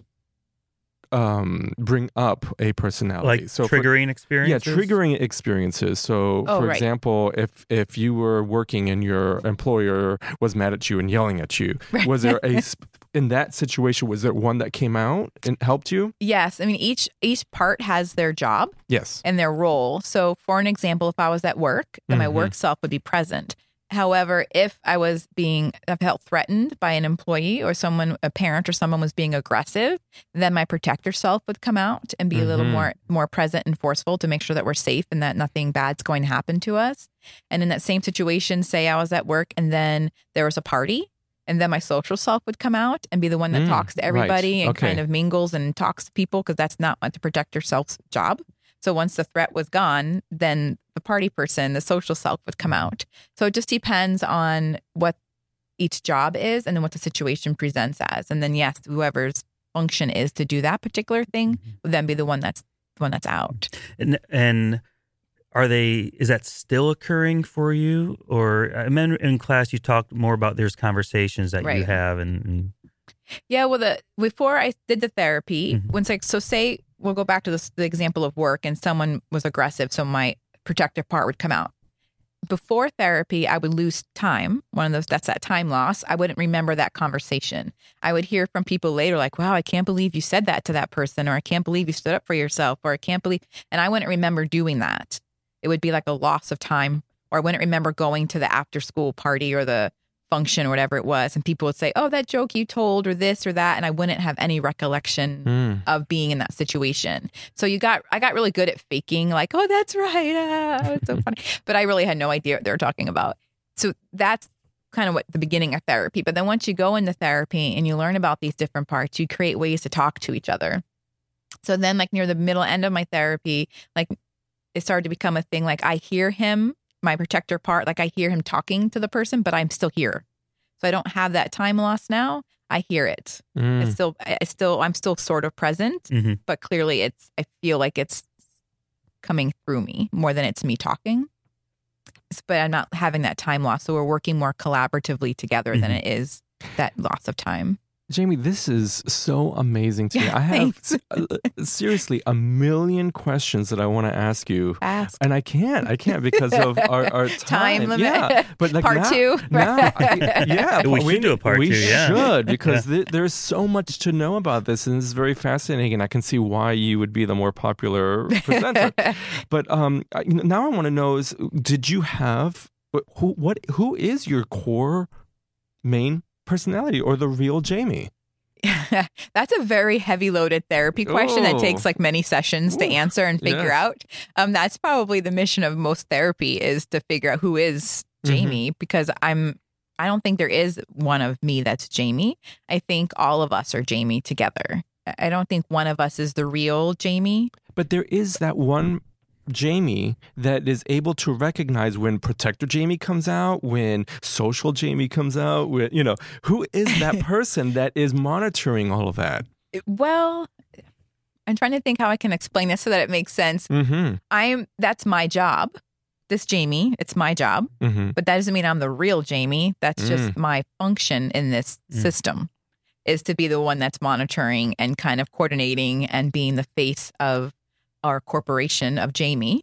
[SPEAKER 1] um, bring up a personality?
[SPEAKER 2] Like
[SPEAKER 1] so for-
[SPEAKER 2] triggering
[SPEAKER 1] yeah,
[SPEAKER 2] experiences?
[SPEAKER 1] triggering experiences. So,
[SPEAKER 3] Oh,
[SPEAKER 1] for
[SPEAKER 3] right.
[SPEAKER 1] example, if if you were working and your employer was mad at you and yelling at you,
[SPEAKER 3] Right.
[SPEAKER 1] was there a sp- in that situation? Was there one that came out and helped you?
[SPEAKER 3] Yes, I mean each each part has their job
[SPEAKER 1] Yes.
[SPEAKER 3] and their role. So, for an example, if I was at work, then my
[SPEAKER 1] Mhm.
[SPEAKER 3] work self would be present. However, if I was being I felt threatened by an employee or someone, a parent or someone was being aggressive, then my protector self would come out and be a little
[SPEAKER 1] Mhm.
[SPEAKER 3] more more present and forceful to make sure that we're safe and that nothing bad's going to happen to us. And in that same situation, say I was at work and then there was a party. And then my social self would come out and be the one that
[SPEAKER 1] Mm,
[SPEAKER 3] talks to
[SPEAKER 1] right.
[SPEAKER 3] everybody and
[SPEAKER 1] Okay.
[SPEAKER 3] kind of mingles and talks to people because that's not what the protector self's job. So once the threat was gone, then the party person, the social self would come out. So it just depends on what each job is and then what the situation presents as. And then yes, whoever's function is to do that particular thing would then be the one that's the one that's out.
[SPEAKER 2] And, and are they, is that still occurring for you? Or I mean, in class, you talked more about there's conversations that you
[SPEAKER 3] Right.
[SPEAKER 2] have and, and
[SPEAKER 3] Yeah, well, the before I did the therapy,
[SPEAKER 2] Mhm.
[SPEAKER 3] when it's like, so say we'll go back to this, the example of work, and someone was aggressive, so my protective part would come out. Before therapy, I would lose time. One of those, that's that time loss. I wouldn't remember that conversation. I would hear from people later, like, "Wow, I can't believe you said that to that person," or "I can't believe you stood up for yourself," or "I can't believe," and I wouldn't remember doing that. It would be like a loss of time, or I wouldn't remember going to the after school party or the function or whatever it was, and people would say, "Oh, that joke you told," or this or that, and I wouldn't have any recollection
[SPEAKER 1] Mm.
[SPEAKER 3] of being in that situation. So you got, I got really good at faking, like, "Oh, that's right, ah, it's so funny," but I really had no idea what they were talking about. So that's kind of what the beginning of therapy. But then once you go into therapy and you learn about these different parts, you create ways to talk to each other. So then, like near the middle end of my therapy, like it started to become a thing. Like I hear him, my protector part, like I hear him talking to the person, but I'm still here. So I don't have that time loss now. I hear it.
[SPEAKER 1] Mm.
[SPEAKER 3] It's still, I still, I'm still sort of present,
[SPEAKER 2] Mhm.
[SPEAKER 3] but clearly it's, I feel like it's coming through me more than it's me talking. S- But I'm not having that time loss. So we're working more collaboratively together than
[SPEAKER 2] Mhm.
[SPEAKER 3] it is that loss of time.
[SPEAKER 1] Jamie, this is so amazing to me.
[SPEAKER 3] Yeah,
[SPEAKER 1] I have
[SPEAKER 3] thanks.
[SPEAKER 1] uh, seriously a million questions that I want to ask you,
[SPEAKER 3] Fast.
[SPEAKER 1] and I can't. I can't because of our, our time.
[SPEAKER 3] Time limit.
[SPEAKER 1] Yeah, but like
[SPEAKER 3] Part
[SPEAKER 1] now,
[SPEAKER 3] two.
[SPEAKER 1] Now, I- yeah,
[SPEAKER 2] We
[SPEAKER 1] but
[SPEAKER 2] should do a part
[SPEAKER 1] we
[SPEAKER 2] two, yeah.
[SPEAKER 1] should because th- there's so much to know about this, and this is very fascinating. And I can see why you would be the more popular presenter. But um, I- now I want to know: is did you have who? What? Who is your core main personality or the real Jamie?
[SPEAKER 3] That's a very heavy loaded therapy question that
[SPEAKER 1] Oh.
[SPEAKER 3] takes like many sessions to
[SPEAKER 1] Ooh,
[SPEAKER 3] answer and figure
[SPEAKER 1] yes.
[SPEAKER 3] out. Um, that's probably the mission of most therapy is to figure out who is Jamie because I'm I don't think there is one of me that's Jamie. I think all of us are Jamie together. I don't think one of us is the real Jamie.
[SPEAKER 1] But there is that one Jamie that is able to recognize when protector Jamie comes out, when social Jamie comes out, when, you know, who is that person that is monitoring all of that?
[SPEAKER 3] Well, I'm trying to think how I can explain this so that it makes sense.
[SPEAKER 1] Mm-hmm.
[SPEAKER 3] I'm that's my job. This Jamie, it's my job.
[SPEAKER 1] Mm-hmm.
[SPEAKER 3] But that doesn't mean I'm the real Jamie. That's just my function in this
[SPEAKER 2] Mm.
[SPEAKER 3] system is to be the one that's monitoring and kind of coordinating and being the face of our corporation of Jamie.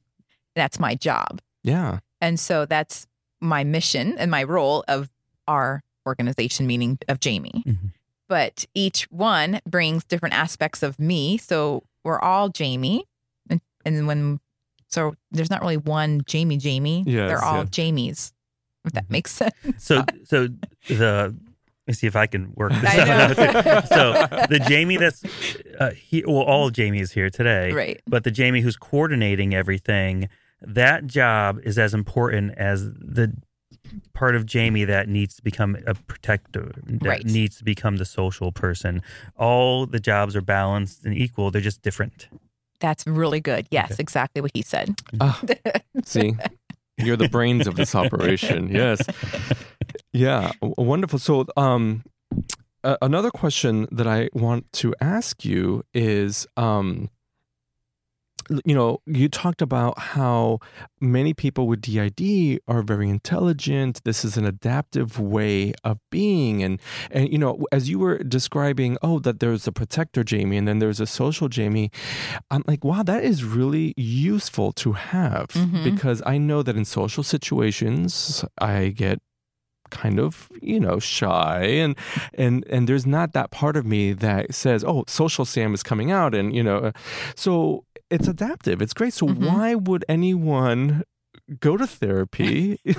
[SPEAKER 3] That's my job.
[SPEAKER 1] Yeah.
[SPEAKER 3] And so that's my mission and my role of our organization, meaning of Jamie.
[SPEAKER 2] Mm-hmm.
[SPEAKER 3] But each one brings different aspects of me. So we're all Jamie. And, and when, so there's not really one Jamie Jamie.
[SPEAKER 1] Yes,
[SPEAKER 3] They're all
[SPEAKER 1] yeah.
[SPEAKER 3] Jamies, if that makes sense.
[SPEAKER 2] So, so the, let me see if I can work this
[SPEAKER 3] I
[SPEAKER 2] out.
[SPEAKER 3] know.
[SPEAKER 2] So the Jamie that's, uh, he, well, all of Jamie is here today.
[SPEAKER 3] Right.
[SPEAKER 2] But the Jamie who's coordinating everything, that job is as important as the part of Jamie that needs to become a protector, that
[SPEAKER 3] Right.
[SPEAKER 2] needs to become the social person. All the jobs are balanced and equal. They're just different.
[SPEAKER 3] That's really good. Yes,
[SPEAKER 2] Okay.
[SPEAKER 3] exactly what he said.
[SPEAKER 1] Ah, see, you're the brains of this operation. Yes. Yeah. w- Wonderful. So, um, uh, another question that I want to ask you is, um, l- you know, you talked about how many people with D I D are very intelligent. This is an adaptive way of being. And, and, you know, as you were describing, oh, that there's a protector Jamie and then there's a social Jamie, I'm like, wow, that is really useful to have
[SPEAKER 3] Mhm.
[SPEAKER 1] because I know that in social situations, I get kind of, you know, shy and and and there's not that part of me that says, oh, social Sam is coming out, and you know, so it's adaptive. It's great. So
[SPEAKER 3] Mhm.
[SPEAKER 1] why would anyone go to therapy?
[SPEAKER 3] You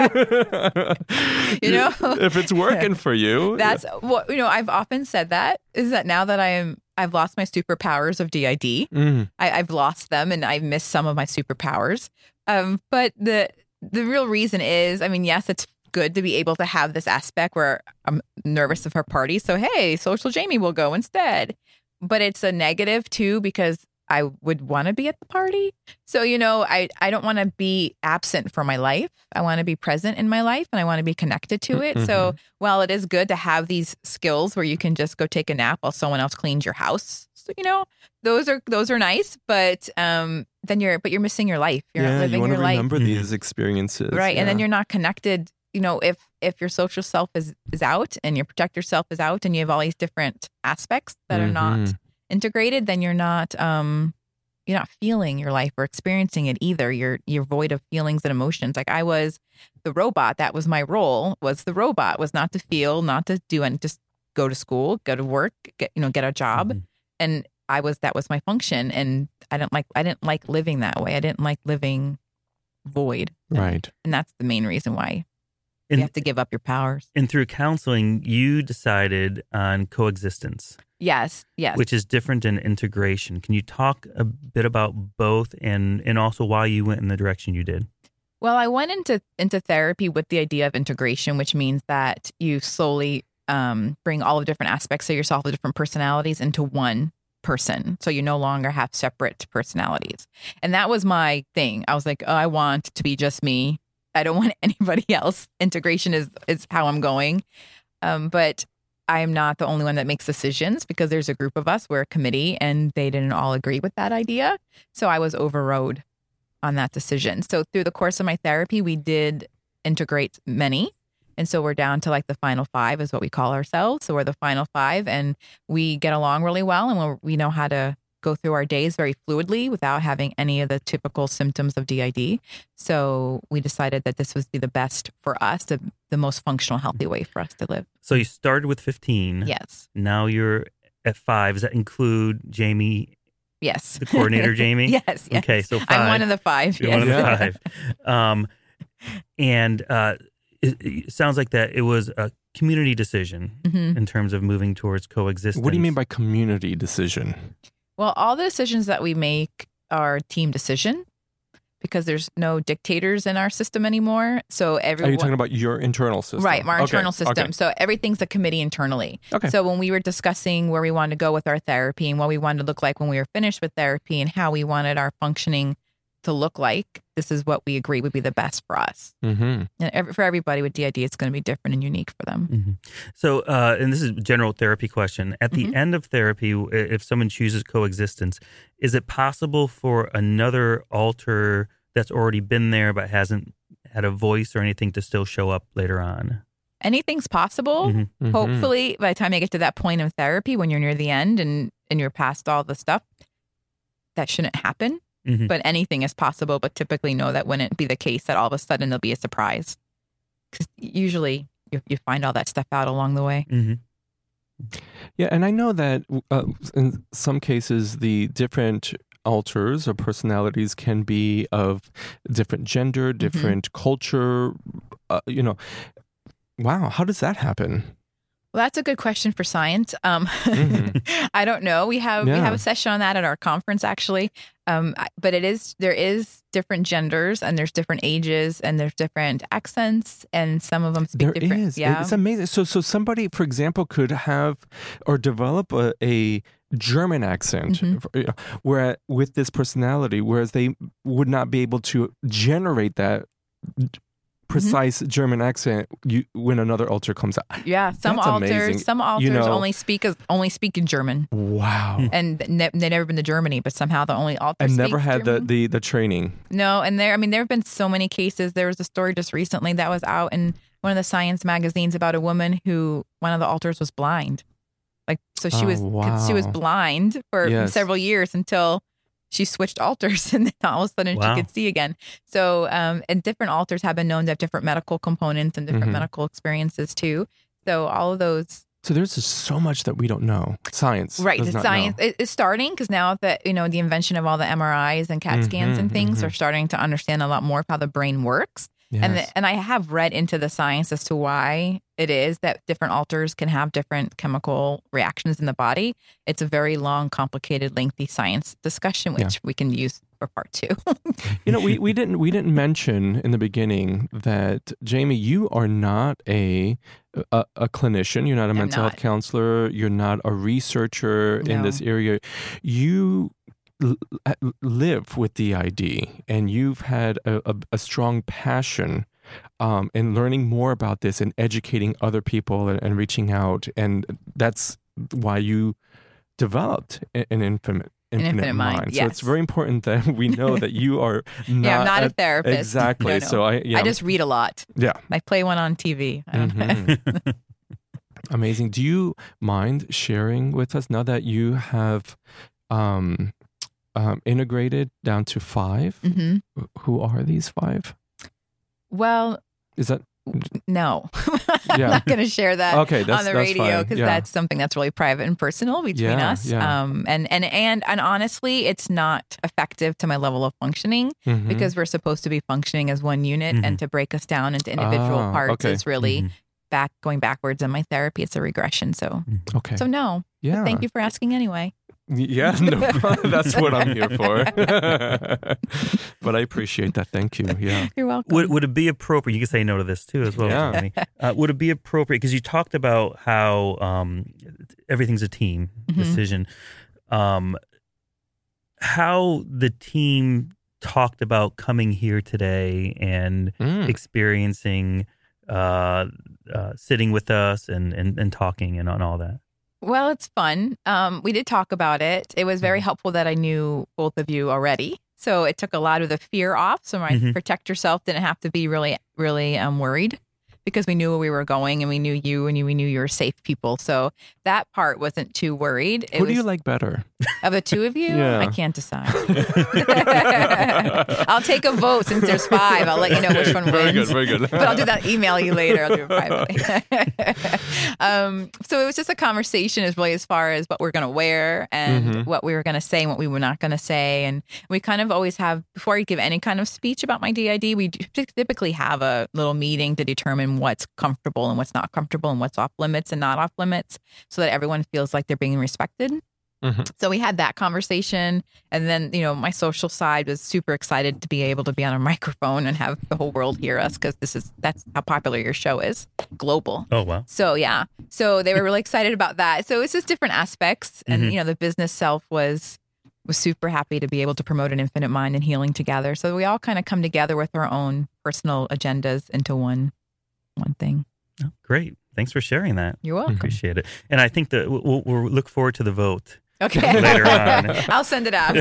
[SPEAKER 3] know?
[SPEAKER 1] If it's working for you.
[SPEAKER 3] That's what, you know, I've often said that is that now that I am, I've lost my superpowers of D I D.
[SPEAKER 1] Mm,
[SPEAKER 3] I, I've lost them and I've missed some of my superpowers. Um, but the the real reason is, I mean, yes, it's good to be able to have this aspect where I'm nervous of her party. So, hey, social Jamie will go instead. But it's a negative too, because I would want to be at the party. So, you know, I, I don't want to be absent from my life. I want to be present in my life and I want to be connected to it. So while it is good to have these skills where you can just go take a nap while someone else cleans your house, so, you know, those are those are nice. But um, then you're but you're missing your life. You're
[SPEAKER 1] yeah,
[SPEAKER 3] not
[SPEAKER 1] you
[SPEAKER 3] living
[SPEAKER 1] want
[SPEAKER 3] your
[SPEAKER 1] to
[SPEAKER 3] life.
[SPEAKER 1] remember these experiences,
[SPEAKER 3] Right. And then
[SPEAKER 1] yeah.
[SPEAKER 3] you're not connected. You know, if if your social self is, is out and your protector self is out and you have all these different aspects that are not
[SPEAKER 1] Mhm.
[SPEAKER 3] integrated, then you're not um you're not feeling your life or experiencing it either. You're you're void of feelings and emotions. Like I was the robot. That was my role, was the robot, was not to feel, not to do and just go to school, go to work, get you know, get a job.
[SPEAKER 2] Mhm.
[SPEAKER 3] And I was that was my function. And I didn't like I didn't like living that way. I didn't like living void.
[SPEAKER 1] Right.
[SPEAKER 3] And that's the main reason why you
[SPEAKER 2] And,
[SPEAKER 3] have to give up your powers.
[SPEAKER 2] and through counseling, you decided on coexistence,
[SPEAKER 3] Yes, yes.
[SPEAKER 2] which is different than integration. Can you talk a bit about both and, and also why you went in the direction you did?
[SPEAKER 3] Well, I went into into therapy with the idea of integration, which means that you slowly um, bring all of different aspects of yourself, the different personalities, into one person. So you no longer have separate personalities. And that was my thing. I was like, oh, I want to be just me. I don't want anybody else. Integration is is how I'm going. Um, but I am not the only one that makes decisions because there's a group of us. We're a committee and they didn't all agree with that idea. So I was overrode on that decision. So through the course of my therapy, we did integrate many. And so we're down to like the final five is what we call ourselves. So we're the final five and we get along really well and we're, we know how to go through our days very fluidly without having any of the typical symptoms of D I D. So we decided that this would be the best for us, the, the most functional, healthy way for us to live.
[SPEAKER 2] So you started with fifteen.
[SPEAKER 3] Yes.
[SPEAKER 2] Now you're at five. Does that include Jamie,
[SPEAKER 3] Yes.
[SPEAKER 2] the coordinator, Jamie?
[SPEAKER 3] Yes, yes.
[SPEAKER 2] Okay, so five.
[SPEAKER 3] I'm one of the five.
[SPEAKER 2] You're
[SPEAKER 3] Yes.
[SPEAKER 2] one of the
[SPEAKER 1] Yeah.
[SPEAKER 2] five. Um, and uh, it, it sounds like that it was a community decision
[SPEAKER 3] Mhm.
[SPEAKER 2] in terms of moving towards coexistence.
[SPEAKER 1] What do you mean by community decision?
[SPEAKER 3] Well, all the decisions that we make are team decision because there's no dictators in our system anymore. So
[SPEAKER 1] Are
[SPEAKER 3] everyone,
[SPEAKER 1] you talking about your internal system?
[SPEAKER 3] right, our
[SPEAKER 1] Okay,
[SPEAKER 3] internal system.
[SPEAKER 1] okay.
[SPEAKER 3] So everything's a committee internally.
[SPEAKER 1] Okay.
[SPEAKER 3] So when we were discussing where we wanted to go with our therapy and what we wanted to look like when we were finished with therapy and how we wanted our functioning to look like, this is what we agree would be the best for us.
[SPEAKER 1] Mm-hmm.
[SPEAKER 3] And every, for everybody with D I D, it's going to be different and unique for them.
[SPEAKER 2] Mhm. So, uh, and this is a general therapy question. At the
[SPEAKER 3] Mhm.
[SPEAKER 2] end of therapy, i- if someone chooses coexistence, is it possible for another alter that's already been there but hasn't had a voice or anything to still show up later on?
[SPEAKER 3] Anything's possible.
[SPEAKER 2] Mhm.
[SPEAKER 1] Mm-hmm.
[SPEAKER 3] Hopefully, by the time you get to that point of therapy, when you're near the end and, and you're past all the stuff, that shouldn't happen.
[SPEAKER 2] Mhm.
[SPEAKER 3] but anything is possible. But typically, no, that wouldn't be the case. That all of a sudden there'll be a surprise. Because usually you, you find all that stuff out along the way.
[SPEAKER 2] Mhm.
[SPEAKER 1] Yeah, and I know that uh, in some cases the different alters or personalities can be of different gender, different culture. Uh, you know, wow, how does that happen?
[SPEAKER 3] Well, that's a good question for science. Um,
[SPEAKER 1] Mhm.
[SPEAKER 3] I don't know. We have we
[SPEAKER 1] Yeah.
[SPEAKER 3] have a session on that at our conference, actually. Um, I- but it is there is different genders and there's different ages and there's different accents and some of them speak
[SPEAKER 1] There
[SPEAKER 3] different.
[SPEAKER 1] is.
[SPEAKER 3] Yeah.
[SPEAKER 1] It's amazing. So, so somebody, for example, could have or develop a, a German accent,
[SPEAKER 3] Mhm.
[SPEAKER 1] for- you know, where with this personality, whereas they would not be able to generate that precise German accent you, when another alter comes out.
[SPEAKER 3] Yeah, some
[SPEAKER 1] That's
[SPEAKER 3] alters,
[SPEAKER 1] amazing.
[SPEAKER 3] some alters
[SPEAKER 1] You know-
[SPEAKER 3] only speak as, only speak in German,
[SPEAKER 1] Wow.
[SPEAKER 3] and ne- they've never been to Germany, but somehow the only alter
[SPEAKER 1] And
[SPEAKER 3] speaks
[SPEAKER 1] never had the,
[SPEAKER 3] German.
[SPEAKER 1] the, the training.
[SPEAKER 3] No, and there, I mean, there have been so many cases. There was a story just recently that was out in one of the science magazines about a woman who one of the alters was blind, like so she
[SPEAKER 1] Oh,
[SPEAKER 3] was she was
[SPEAKER 1] wow.
[SPEAKER 3] blind for
[SPEAKER 1] Yes.
[SPEAKER 3] several years until she switched alters, and then all of a sudden
[SPEAKER 2] Wow.
[SPEAKER 3] she could see again. So, um, and different alters have been known to have different medical components and different
[SPEAKER 1] Mhm.
[SPEAKER 3] medical experiences too. So all of those.
[SPEAKER 1] So there's just so much that we don't know. Science.
[SPEAKER 3] Right,
[SPEAKER 1] does
[SPEAKER 3] the
[SPEAKER 1] not
[SPEAKER 3] science
[SPEAKER 1] know.
[SPEAKER 3] it- it's starting because now that you know the invention of all the M R Is and CAT scans and
[SPEAKER 1] Mhm,
[SPEAKER 3] things,
[SPEAKER 1] mhm.
[SPEAKER 3] are starting to understand a lot more of how the brain works. And
[SPEAKER 1] Yes.
[SPEAKER 3] the, and I have read into the science as to why it is that different alters can have different chemical reactions in the body. It's a very long, complicated, lengthy science discussion, which
[SPEAKER 1] Yeah.
[SPEAKER 3] we can use for part two.
[SPEAKER 1] You know, we, we didn't we didn't mention in the beginning that Jamie, you are not a a, a clinician. You're not a
[SPEAKER 3] I'm
[SPEAKER 1] mental
[SPEAKER 3] not.
[SPEAKER 1] health counselor. You're not a researcher in
[SPEAKER 3] No.
[SPEAKER 1] this area. You l- l- live with D I D, and you've had a, a, a strong passion um, in learning more about this and educating other people and, and reaching out, and that's why you developed a- an infinite. Infinite,
[SPEAKER 3] Infinite Mind,
[SPEAKER 1] mind. So it's
[SPEAKER 3] yes.
[SPEAKER 1] very important that we know that you are not,
[SPEAKER 3] yeah, I'm not a
[SPEAKER 1] a-
[SPEAKER 3] therapist.
[SPEAKER 1] exactly.
[SPEAKER 3] No, no.
[SPEAKER 1] So I, yeah,
[SPEAKER 3] I just read a lot.
[SPEAKER 1] yeah,
[SPEAKER 3] I play one on T V. I don't know.
[SPEAKER 1] Mhm. Amazing. Do you mind sharing with us now that you have um, um, integrated down to five?
[SPEAKER 3] hmm
[SPEAKER 1] Who are these five?
[SPEAKER 3] Well,
[SPEAKER 1] Is that
[SPEAKER 3] no, I'm
[SPEAKER 1] Yeah.
[SPEAKER 3] not going to share that
[SPEAKER 1] okay? That's
[SPEAKER 3] on the
[SPEAKER 1] that's
[SPEAKER 3] radio
[SPEAKER 1] fine.
[SPEAKER 3] because
[SPEAKER 1] Yeah.
[SPEAKER 3] that's something that's really private and personal between
[SPEAKER 1] Yeah,
[SPEAKER 3] us.
[SPEAKER 1] yeah.
[SPEAKER 3] Um, and, and and and honestly, it's not effective to my level of functioning
[SPEAKER 1] Mhm.
[SPEAKER 3] because we're supposed to be functioning as one unit,
[SPEAKER 2] Mhm.
[SPEAKER 3] and to break us down into individual
[SPEAKER 1] Ah,
[SPEAKER 3] parts
[SPEAKER 1] okay.
[SPEAKER 3] is really
[SPEAKER 2] Mhm.
[SPEAKER 3] back going backwards in my therapy. It's a regression. So
[SPEAKER 1] okay.
[SPEAKER 3] so no.
[SPEAKER 1] yeah.
[SPEAKER 3] Thank you for asking anyway.
[SPEAKER 1] Yeah, no, that's what I'm here for. But I appreciate that. Thank you. Yeah.
[SPEAKER 3] You're welcome.
[SPEAKER 2] Would, would it be appropriate? You can say no to this too, as well.
[SPEAKER 1] Yeah.
[SPEAKER 2] Tony. Uh, would it be appropriate? Because you talked about how um, everything's a team
[SPEAKER 3] Mhm.
[SPEAKER 2] decision. Um, how the team talked about coming here today and
[SPEAKER 1] Mm.
[SPEAKER 2] experiencing, uh, uh, sitting with us and, and, and talking and on all that.
[SPEAKER 3] Well, it's fun. Um, we did talk about it. It was very helpful that I knew both of you already. So it took a lot of the fear off. So my
[SPEAKER 2] Mhm.
[SPEAKER 3] protect yourself didn't have to be really, really um, worried because we knew where we were going and we knew you and you, we knew you were safe people. So that part wasn't too worried. It
[SPEAKER 1] Who
[SPEAKER 3] was,
[SPEAKER 1] do you like better?
[SPEAKER 3] of the two of you?
[SPEAKER 1] Yeah.
[SPEAKER 3] I can't decide. I'll take a vote since there's five. I'll let you know which one
[SPEAKER 1] Very
[SPEAKER 3] wins.
[SPEAKER 1] good. Very good.
[SPEAKER 3] But I'll do that. Email you later. I'll do it privately. um, so it was just a conversation, as really as far as what we're going to wear and
[SPEAKER 1] Mhm.
[SPEAKER 3] what we were going to say and what we were not going to say. And we kind of always have, before I give any kind of speech about my D I D, we do typically have a little meeting to determine what's comfortable and what's not comfortable and what's off limits and not off limits, so that everyone feels like they're being respected.
[SPEAKER 1] Mhm.
[SPEAKER 3] So we had that conversation. And then, you know, my social side was super excited to be able to be on a microphone and have the whole world hear us, because this is, that's how popular your show is, global.
[SPEAKER 2] Oh, wow.
[SPEAKER 3] So yeah, so they were really excited about that. So it's just different aspects. And,
[SPEAKER 2] Mhm.
[SPEAKER 3] you know, the business self was, was super happy to be able to promote an infinite mind and healing together. So we all kind of come together with our own personal agendas into one, one thing.
[SPEAKER 2] Oh, great. Thanks for sharing that.
[SPEAKER 3] You're welcome.
[SPEAKER 2] Appreciate it. And I think that we'll, we'll look forward to the vote
[SPEAKER 3] Okay.
[SPEAKER 2] later on.
[SPEAKER 3] I'll send it out.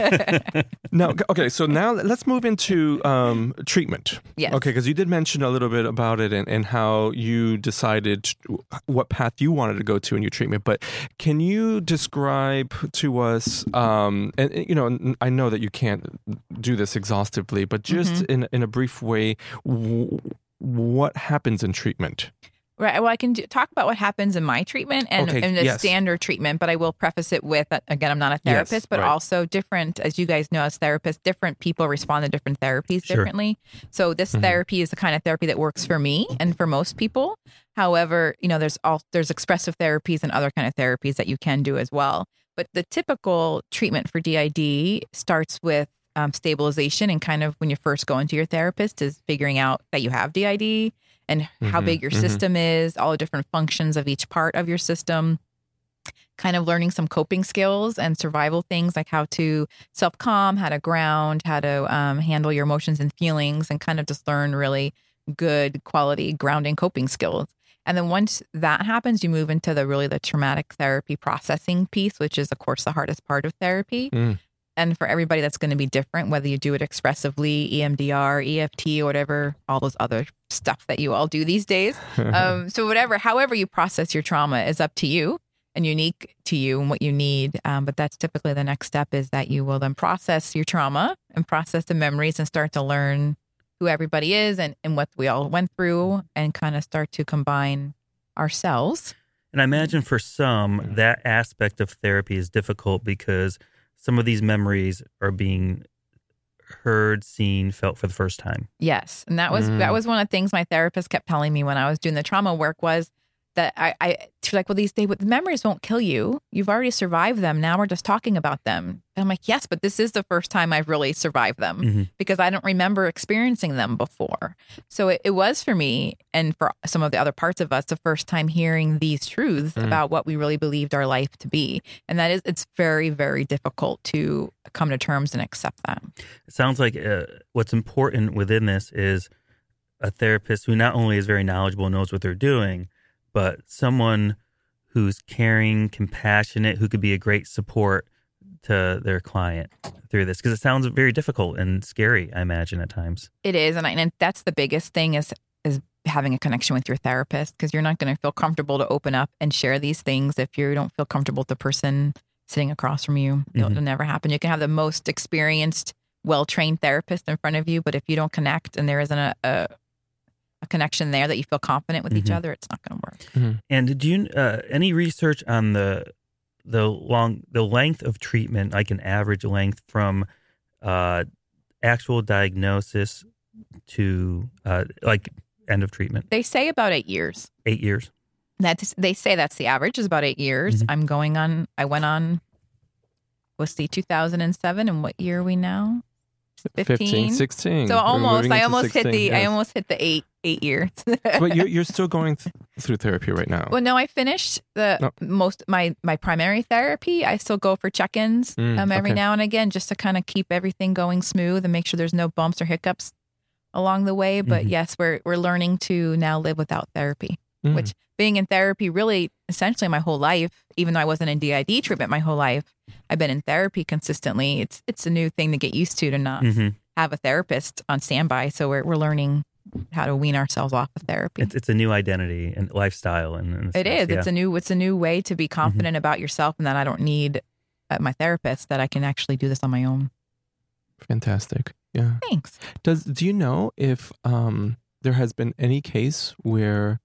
[SPEAKER 1] Now, okay, so now let's move into um, treatment.
[SPEAKER 3] Yes.
[SPEAKER 1] Okay, because you did mention a little bit about it and, and how you decided what path you wanted to go to in your treatment. But can you describe to us, um, and you know, I know that you can't do this exhaustively, but just
[SPEAKER 3] Mm-hmm.
[SPEAKER 1] in in a brief way, w- what happens in treatment?
[SPEAKER 3] Right. Well, I can do, talk about what happens in my treatment and,
[SPEAKER 1] Okay,
[SPEAKER 3] and the
[SPEAKER 1] yes.
[SPEAKER 3] standard treatment, but I will preface it with, uh, again, I'm not a therapist,
[SPEAKER 1] Yes,
[SPEAKER 3] but
[SPEAKER 1] right.
[SPEAKER 3] also different, as you guys know, as therapists, different people respond to different therapies
[SPEAKER 2] Sure.
[SPEAKER 3] differently. So this
[SPEAKER 1] Mhm.
[SPEAKER 3] therapy is the kind of therapy that works for me and for most people. However, you know, there's all there's expressive therapies and other kind of therapies that you can do as well. But the typical treatment for D I D starts with um, stabilization, and kind of when you first go into your therapist is figuring out that you have D I D and how
[SPEAKER 1] Mhm,
[SPEAKER 3] big your
[SPEAKER 1] mhm.
[SPEAKER 3] system is, all the different functions of each part of your system, kind of learning some coping skills and survival things like how to self-calm, how to ground, how to um, handle your emotions and feelings, and kind of just learn really good quality grounding coping skills. And then once that happens, you move into the really the traumatic therapy processing piece, which is, of course, the hardest part of therapy.
[SPEAKER 1] Mm.
[SPEAKER 3] And for everybody, that's going to be different, whether you do it expressively, E M D R, E F T, or whatever, all those other stuff that you all do these days. Um, so whatever, however you process your trauma is up to you and unique to you and what you need. Um, but that's typically the next step, is that you will then process your trauma and process the memories and start to learn who everybody is and, and what we all went through, and kind of start to combine ourselves.
[SPEAKER 2] And I imagine for some, that aspect of therapy is difficult because some of these memories are being heard, seen, felt for the first time.
[SPEAKER 3] Yes. And that was
[SPEAKER 1] Mm.
[SPEAKER 3] that was one of the things my therapist kept telling me when I was doing the trauma work, was that I, I she's like, well, these they, the memories won't kill you. You've already survived them. Now we're just talking about them. And I'm like, yes, but this is the first time I've really survived them
[SPEAKER 2] Mhm.
[SPEAKER 3] because I don't remember experiencing them before. So it, it was for me, and for some of the other parts of us, the first time hearing these truths
[SPEAKER 1] Mm.
[SPEAKER 3] about what we really believed our life to be. And that is, it's very, very difficult to come to terms and accept that.
[SPEAKER 2] It sounds like uh, what's important within this is a therapist who not only is very knowledgeable and knows what they're doing, but someone who's caring, compassionate, who could be a great support to their client through this. Because it sounds very difficult and scary, I imagine, at times.
[SPEAKER 3] It is, and, I, and that's the biggest thing is is having a connection with your therapist, because you're not going to feel comfortable to open up and share these things if you don't feel comfortable with the person sitting across from you. It'll,
[SPEAKER 2] Mhm.
[SPEAKER 3] it'll never happen. You can have the most experienced, well-trained therapist in front of you, but if you don't connect and there isn't a, a, a connection there that you feel confident with each
[SPEAKER 2] Mhm.
[SPEAKER 3] other, it's not going to work.
[SPEAKER 2] And do you uh, any research on the the long the length of treatment, like an average length from uh, actual diagnosis to uh, like end of treatment?
[SPEAKER 3] They say about eight years.
[SPEAKER 2] Eight years.
[SPEAKER 3] That's they say that's the average is about eight years.
[SPEAKER 2] Mhm.
[SPEAKER 3] I'm going on. I went on. What's the two thousand seven, and what year are we now?
[SPEAKER 1] fifteen, sixteen.
[SPEAKER 3] So
[SPEAKER 1] We're
[SPEAKER 3] almost,
[SPEAKER 1] moving
[SPEAKER 3] I
[SPEAKER 1] into
[SPEAKER 3] almost hit the,
[SPEAKER 1] sixteen,
[SPEAKER 3] I
[SPEAKER 1] yes.
[SPEAKER 3] almost hit the eight, eight years.
[SPEAKER 1] But you're, you're still going th- through therapy right now.
[SPEAKER 3] Well, no, I finished the
[SPEAKER 1] No.
[SPEAKER 3] most my my primary therapy. I still go for check-ins
[SPEAKER 1] Mm,
[SPEAKER 3] um, every
[SPEAKER 1] okay.
[SPEAKER 3] now and again, just to kind of keep everything going smooth and make sure there's no bumps or hiccups along the way. But
[SPEAKER 2] Mhm.
[SPEAKER 3] yes, we're we're learning to now live without therapy.
[SPEAKER 1] Mm.
[SPEAKER 3] Which being in therapy really essentially my whole life, even though I wasn't in D I D treatment my whole life, I've been in therapy consistently. It's it's a new thing to get used to to not
[SPEAKER 2] hmm
[SPEAKER 3] have a therapist on standby. So we're we're learning how to wean ourselves off of therapy.
[SPEAKER 2] It's it's a new identity and lifestyle, and, and
[SPEAKER 3] It is. It's a new it's a new way to be confident about yourself, and that I don't need uh, my therapist, that I can actually do this on my own.
[SPEAKER 1] Fantastic. Yeah.
[SPEAKER 3] Thanks.
[SPEAKER 1] Does do you know if um, there has been any case where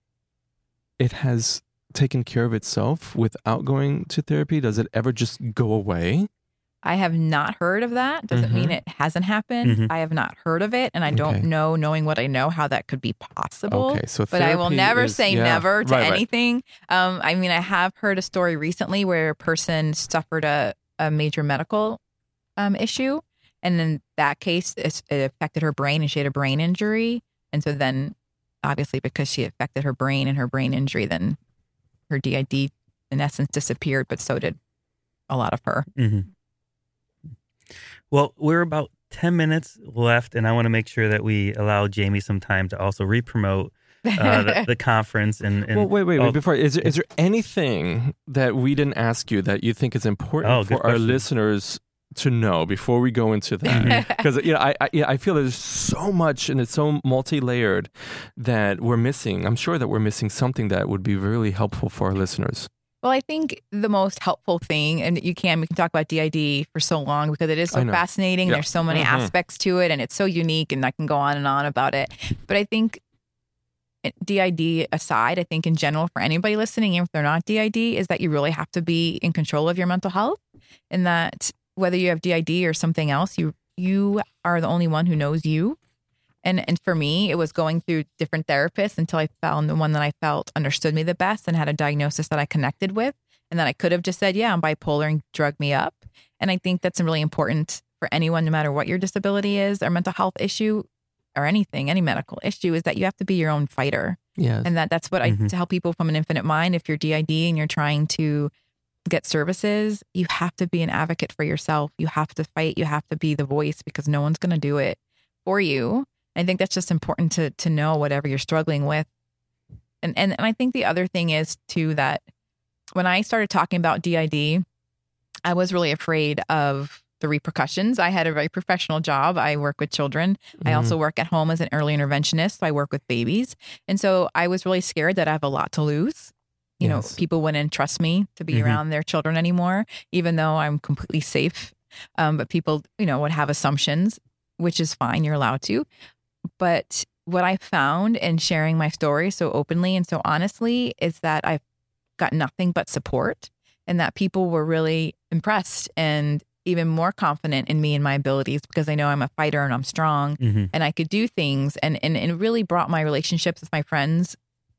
[SPEAKER 1] it has taken care of itself without going to therapy? Does it ever just go away?
[SPEAKER 3] I have not heard of that. Doesn't mean it hasn't happened.
[SPEAKER 2] Mhm.
[SPEAKER 3] I have not heard of it, and I don't
[SPEAKER 1] Okay.
[SPEAKER 3] know, knowing what I know, how that could be possible.
[SPEAKER 1] Okay, so
[SPEAKER 3] But I will
[SPEAKER 1] therapy
[SPEAKER 3] never
[SPEAKER 1] is-
[SPEAKER 3] say
[SPEAKER 1] yeah,
[SPEAKER 3] never to
[SPEAKER 1] right, right.
[SPEAKER 3] anything. Um, I mean, I have heard a story recently where a person suffered a, a major medical um, issue. And in that case, it, it affected her brain, and she had a brain injury. And so then, obviously, because she affected her brain and her brain injury, then her D I D, in essence, disappeared, but so did a lot of her.
[SPEAKER 2] hmm Well, we're about ten minutes left, and I want to make sure that we allow Jamie some time to also re-promote uh, the, the conference. And, and
[SPEAKER 1] well, wait, wait, wait.
[SPEAKER 2] oh,
[SPEAKER 1] Before, is there, is there anything that we didn't ask you that you think is important
[SPEAKER 2] Oh,
[SPEAKER 1] for
[SPEAKER 2] good
[SPEAKER 1] our
[SPEAKER 2] question.
[SPEAKER 1] listeners to know before we go into that? Because you know, I I, yeah, I feel there's so much and it's so multi-layered that we're missing. I'm sure that we're missing something that would be really helpful for our listeners.
[SPEAKER 3] Well, I think the most helpful thing, and you can, we can talk about D I D for so long because it is
[SPEAKER 1] I
[SPEAKER 3] so
[SPEAKER 1] know.
[SPEAKER 3] fascinating.
[SPEAKER 1] Yeah.
[SPEAKER 3] There's so many
[SPEAKER 1] Mhm.
[SPEAKER 3] aspects to it and it's so unique and I can go on and on about it. But I think D I D aside, I think in general for anybody listening, even if they're not D I D, is that you really have to be in control of your mental health and that whether you have D I D or something else, you you are the only one who knows you. And and for me, it was going through different therapists until I found the one that I felt understood me the best and had a diagnosis that I connected with. And then I could have just said, yeah, I'm bipolar and drug me up. And I think that's really important for anyone, no matter what your disability is or mental health issue or anything, any medical issue, is that you have to be your own fighter.
[SPEAKER 1] Yeah.
[SPEAKER 3] And that that's what
[SPEAKER 2] Mhm.
[SPEAKER 3] I tell people from An Infinite Mind. If you're D I D and you're trying to get services, you have to be an advocate for yourself. You have to fight. You have to be the voice because no one's going to do it for you. I think that's just important to to know whatever you're struggling with. And, and and I think the other thing is too that when I started talking about D I D, I was really afraid of the repercussions. I had a very professional job. I work with children. I also work at home as an early interventionist. So I work with babies. And so I was really scared that I have a lot to lose. You
[SPEAKER 1] Yes.
[SPEAKER 3] know, people wouldn't trust me to be
[SPEAKER 2] Mhm.
[SPEAKER 3] around their children anymore, even though I'm completely safe. Um, but people, you know, would have assumptions, which is fine. You're allowed to. But what I found in sharing my story so openly and so honestly is that I've got nothing but support and that people were really impressed and even more confident in me and my abilities because they know I'm a fighter and I'm strong
[SPEAKER 2] Mhm.
[SPEAKER 3] and I could do things. And, and, and it really brought my relationships with my friends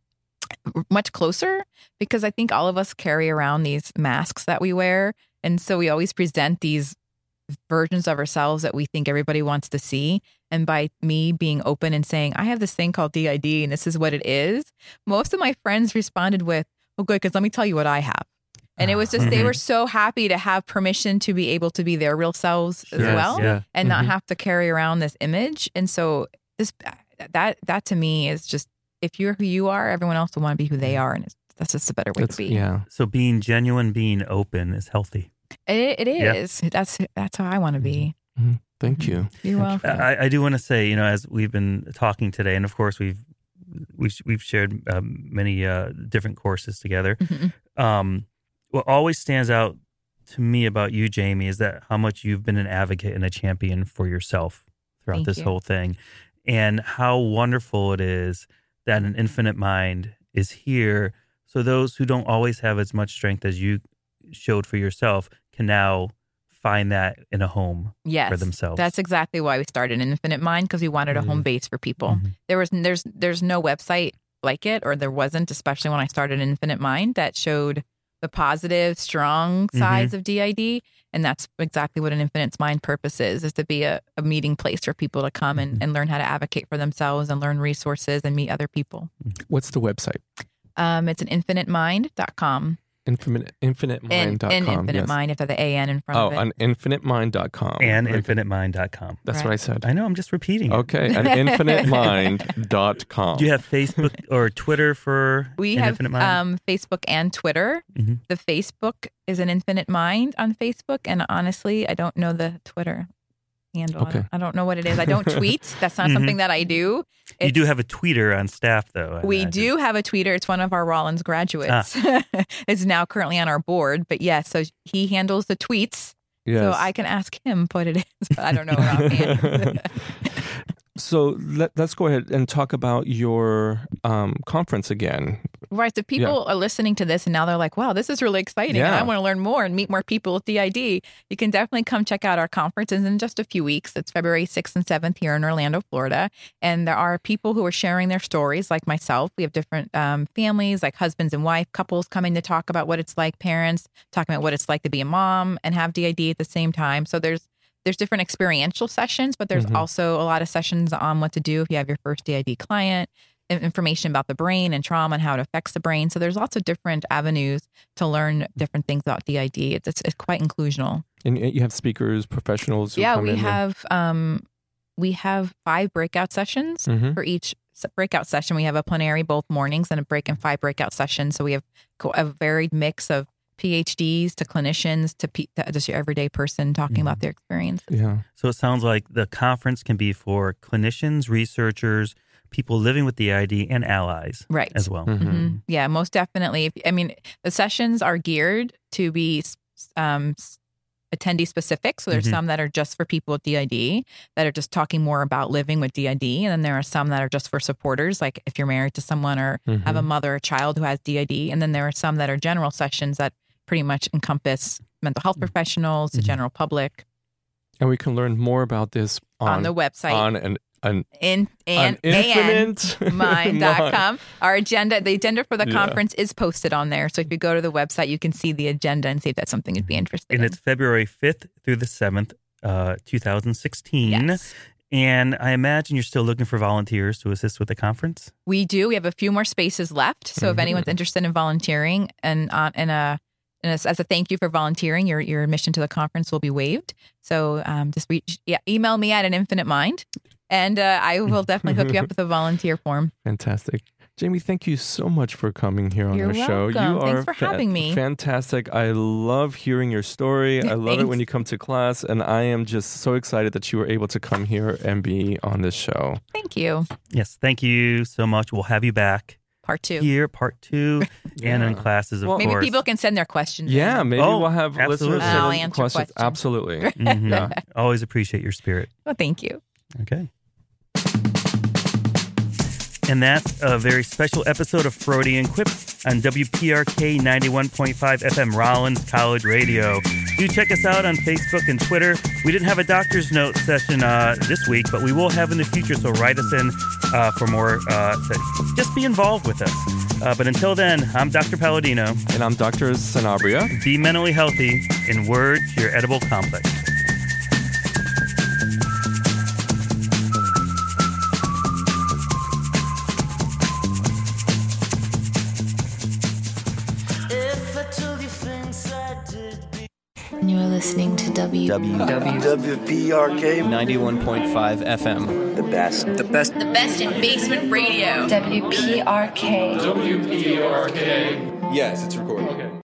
[SPEAKER 3] much closer because I think all of us carry around these masks that we wear. And so we always present these versions of ourselves that we think everybody wants to see. And by me being open and saying, I have this thing called D I D and this is what it is, most of my friends responded with, oh, good, because let me tell you what I have. And it was just, they
[SPEAKER 2] Mhm.
[SPEAKER 3] were so happy to have permission to be able to be their real selves as
[SPEAKER 2] Yes,
[SPEAKER 3] well
[SPEAKER 2] yeah.
[SPEAKER 3] and not
[SPEAKER 1] Mhm.
[SPEAKER 3] have to carry around this image. And so this, that, that to me is just, if you're who you are, everyone else will want to be who they are. And it's, that's just a better way
[SPEAKER 1] That's,
[SPEAKER 3] to be.
[SPEAKER 1] yeah.
[SPEAKER 2] So being genuine, being open is healthy.
[SPEAKER 3] It, it
[SPEAKER 2] Yeah.
[SPEAKER 3] is. That's, that's how I want to be.
[SPEAKER 1] Thank you.
[SPEAKER 3] You're welcome.
[SPEAKER 2] I, I do want to say, you know, as we've been talking today, and of course we've we've, we've shared um, many uh, different courses together.
[SPEAKER 3] Mhm.
[SPEAKER 2] Um, what always stands out to me about you, Jamie, is that how much you've been an advocate and a champion for yourself throughout
[SPEAKER 3] Thank
[SPEAKER 2] this
[SPEAKER 3] you.
[SPEAKER 2] whole thing, and how wonderful it is that an Infinite Mind is here. So those who don't always have as much strength as you showed for yourself can now find that in a home
[SPEAKER 3] Yes,
[SPEAKER 2] for themselves.
[SPEAKER 3] that's exactly why we started Infinite Mind, because we wanted a home base for people.
[SPEAKER 2] Mhm.
[SPEAKER 3] There was there's there's no website like it, or there wasn't, especially when I started Infinite Mind, that showed the positive, strong sides of D I D. And that's exactly what an Infinite Mind purpose is, is to be a, a meeting place for people to come and, and learn how to advocate for themselves and learn resources and meet other people.
[SPEAKER 1] What's the website?
[SPEAKER 3] Um, it's an infinite mind dot com.
[SPEAKER 1] Infinite, infinite mind
[SPEAKER 3] And,
[SPEAKER 1] dot com.
[SPEAKER 3] and Infinite
[SPEAKER 1] yes.
[SPEAKER 3] Mind, if there's the A N in front
[SPEAKER 1] Oh,
[SPEAKER 3] of it.
[SPEAKER 1] on infinite mind dot com.
[SPEAKER 2] and
[SPEAKER 1] Very good.
[SPEAKER 2] infinite mind dot com.
[SPEAKER 1] That's
[SPEAKER 3] Right.
[SPEAKER 1] what I said.
[SPEAKER 2] I know, I'm just repeating it.
[SPEAKER 1] Okay, an infinite mind dot com.
[SPEAKER 2] Do you have Facebook or Twitter for
[SPEAKER 3] We
[SPEAKER 2] an
[SPEAKER 3] have
[SPEAKER 2] Infinite Mind?
[SPEAKER 3] um, Facebook and Twitter.
[SPEAKER 2] Mhm.
[SPEAKER 3] The Facebook is an Infinite Mind on Facebook, and honestly, I don't know the Twitter handle. I
[SPEAKER 1] Okay.
[SPEAKER 3] don't- I don't know what it is. I don't tweet. That's not
[SPEAKER 2] Mhm.
[SPEAKER 3] something that I do.
[SPEAKER 2] You
[SPEAKER 3] It's-
[SPEAKER 2] do have a tweeter on staff, though. I
[SPEAKER 3] We
[SPEAKER 2] imagine.
[SPEAKER 3] do have a tweeter. It's one of our Rollins graduates.
[SPEAKER 2] Ah.
[SPEAKER 3] It's now currently on our board, but yes, so he handles the tweets.
[SPEAKER 1] Yes.
[SPEAKER 3] So I can ask him what it is, but I don't know offhand.
[SPEAKER 1] So let, let's go ahead and talk about your um, conference again.
[SPEAKER 3] Right. So people are listening to this and now they're like, wow, this is really exciting. And
[SPEAKER 1] Yeah.
[SPEAKER 3] I want to learn more and meet more people with D I D. You can definitely come check out our conferences in just a few weeks. It's February sixth and seventh here in Orlando, Florida. And there are people who are sharing their stories like myself. We have different um, families, like husbands and wife, couples coming to talk about what it's like, parents talking about what it's like to be a mom and have D I D at the same time. So there's There's different experiential sessions, but there's
[SPEAKER 1] Mhm.
[SPEAKER 3] also a lot of sessions on what to do if you have your first D I D client, in- information about the brain and trauma and how it affects the brain. So there's lots of different avenues to learn different things about D I D. It's, it's, it's quite inclusional.
[SPEAKER 1] And you have speakers, professionals who
[SPEAKER 3] Yeah,
[SPEAKER 1] come
[SPEAKER 3] we
[SPEAKER 1] in.
[SPEAKER 3] have um, we have five breakout sessions
[SPEAKER 1] Mhm.
[SPEAKER 3] for each breakout session. We have a plenary both mornings and a break and five breakout sessions. So we have a varied mix of P H Ds to clinicians to, P- to just your everyday person talking mm-hmm. about their experience.
[SPEAKER 1] Yeah.
[SPEAKER 2] So it sounds like the conference can be for clinicians, researchers, people living with D I D, and allies
[SPEAKER 3] right.
[SPEAKER 2] as well.
[SPEAKER 3] Mm-hmm. Mm-hmm. Yeah, most definitely. If, I mean, the sessions are geared to be um, attendee specific. So there's mm-hmm. some that are just for people with D I D that are just talking more about living with D I D. And then there are some that are just for supporters, like if you're married to someone or mm-hmm. have a mother or child who has D I D. And then there are some that are general sessions that pretty much encompass mental health professionals, mm-hmm. the general public.
[SPEAKER 1] And we can learn more about this on,
[SPEAKER 3] on the website.
[SPEAKER 1] On an, an,
[SPEAKER 3] In, an,
[SPEAKER 1] an infinite
[SPEAKER 3] mind dot com. Our agenda, the agenda for the
[SPEAKER 1] yeah.
[SPEAKER 3] conference is posted on there. So if you go to the website, you can see the agenda and see if that's something you'd be interested
[SPEAKER 2] and
[SPEAKER 3] in.
[SPEAKER 2] And it's February fifth through the seventh, uh, twenty sixteen.
[SPEAKER 3] Yes.
[SPEAKER 2] And I imagine you're still looking for volunteers to assist with the conference?
[SPEAKER 3] We do. We have a few more spaces left. So mm-hmm. if anyone's interested in volunteering and uh, in a And as, as a thank you for volunteering, your your admission to the conference will be waived. So um, just reach, yeah, email me at an infinite mind, and uh, I will definitely hook you up with a volunteer form.
[SPEAKER 1] Fantastic. Jamie, thank you so much for coming here on
[SPEAKER 3] You're
[SPEAKER 1] our show.
[SPEAKER 3] welcome.
[SPEAKER 1] You
[SPEAKER 3] Thanks
[SPEAKER 1] are
[SPEAKER 3] for
[SPEAKER 1] fa-
[SPEAKER 3] having me.
[SPEAKER 1] Fantastic. I love hearing your story. I love it when you come to class, and I am just so excited that you were able to come here and be on this show.
[SPEAKER 3] Thank you.
[SPEAKER 2] Yes, thank you so much. We'll have you back.
[SPEAKER 3] Part two.
[SPEAKER 2] Here, part two, yeah. and in classes, of
[SPEAKER 1] well,
[SPEAKER 2] course.
[SPEAKER 3] Maybe people can send their questions.
[SPEAKER 1] Yeah,
[SPEAKER 3] in.
[SPEAKER 1] maybe
[SPEAKER 2] oh,
[SPEAKER 1] we'll have
[SPEAKER 2] absolutely.
[SPEAKER 1] listeners
[SPEAKER 3] I'll
[SPEAKER 1] send
[SPEAKER 3] answer
[SPEAKER 1] questions.
[SPEAKER 3] questions.
[SPEAKER 1] Absolutely.
[SPEAKER 2] Mm-hmm.
[SPEAKER 1] Yeah.
[SPEAKER 2] Always appreciate your spirit.
[SPEAKER 3] Well, thank you.
[SPEAKER 2] Okay. And that's a very special episode of Freudian Quip on W P R K ninety-one point five F M Rollins College Radio. Do check us out on Facebook and Twitter. We didn't have a doctor's note session uh, this week, but we will have in the future, so write us in uh, for more. Uh, to just be involved with us. Uh, but until then, I'm Doctor Palladino.
[SPEAKER 1] And I'm Doctor Sanabria.
[SPEAKER 2] Be mentally healthy and word to your edible complex.
[SPEAKER 4] You are listening to W
[SPEAKER 5] W W P R K
[SPEAKER 6] ninety-one point five F M.
[SPEAKER 5] The best.
[SPEAKER 6] The best.
[SPEAKER 7] The best in basement radio.
[SPEAKER 4] W P R K.
[SPEAKER 8] W P R K.
[SPEAKER 6] Yes, it's recording. Okay.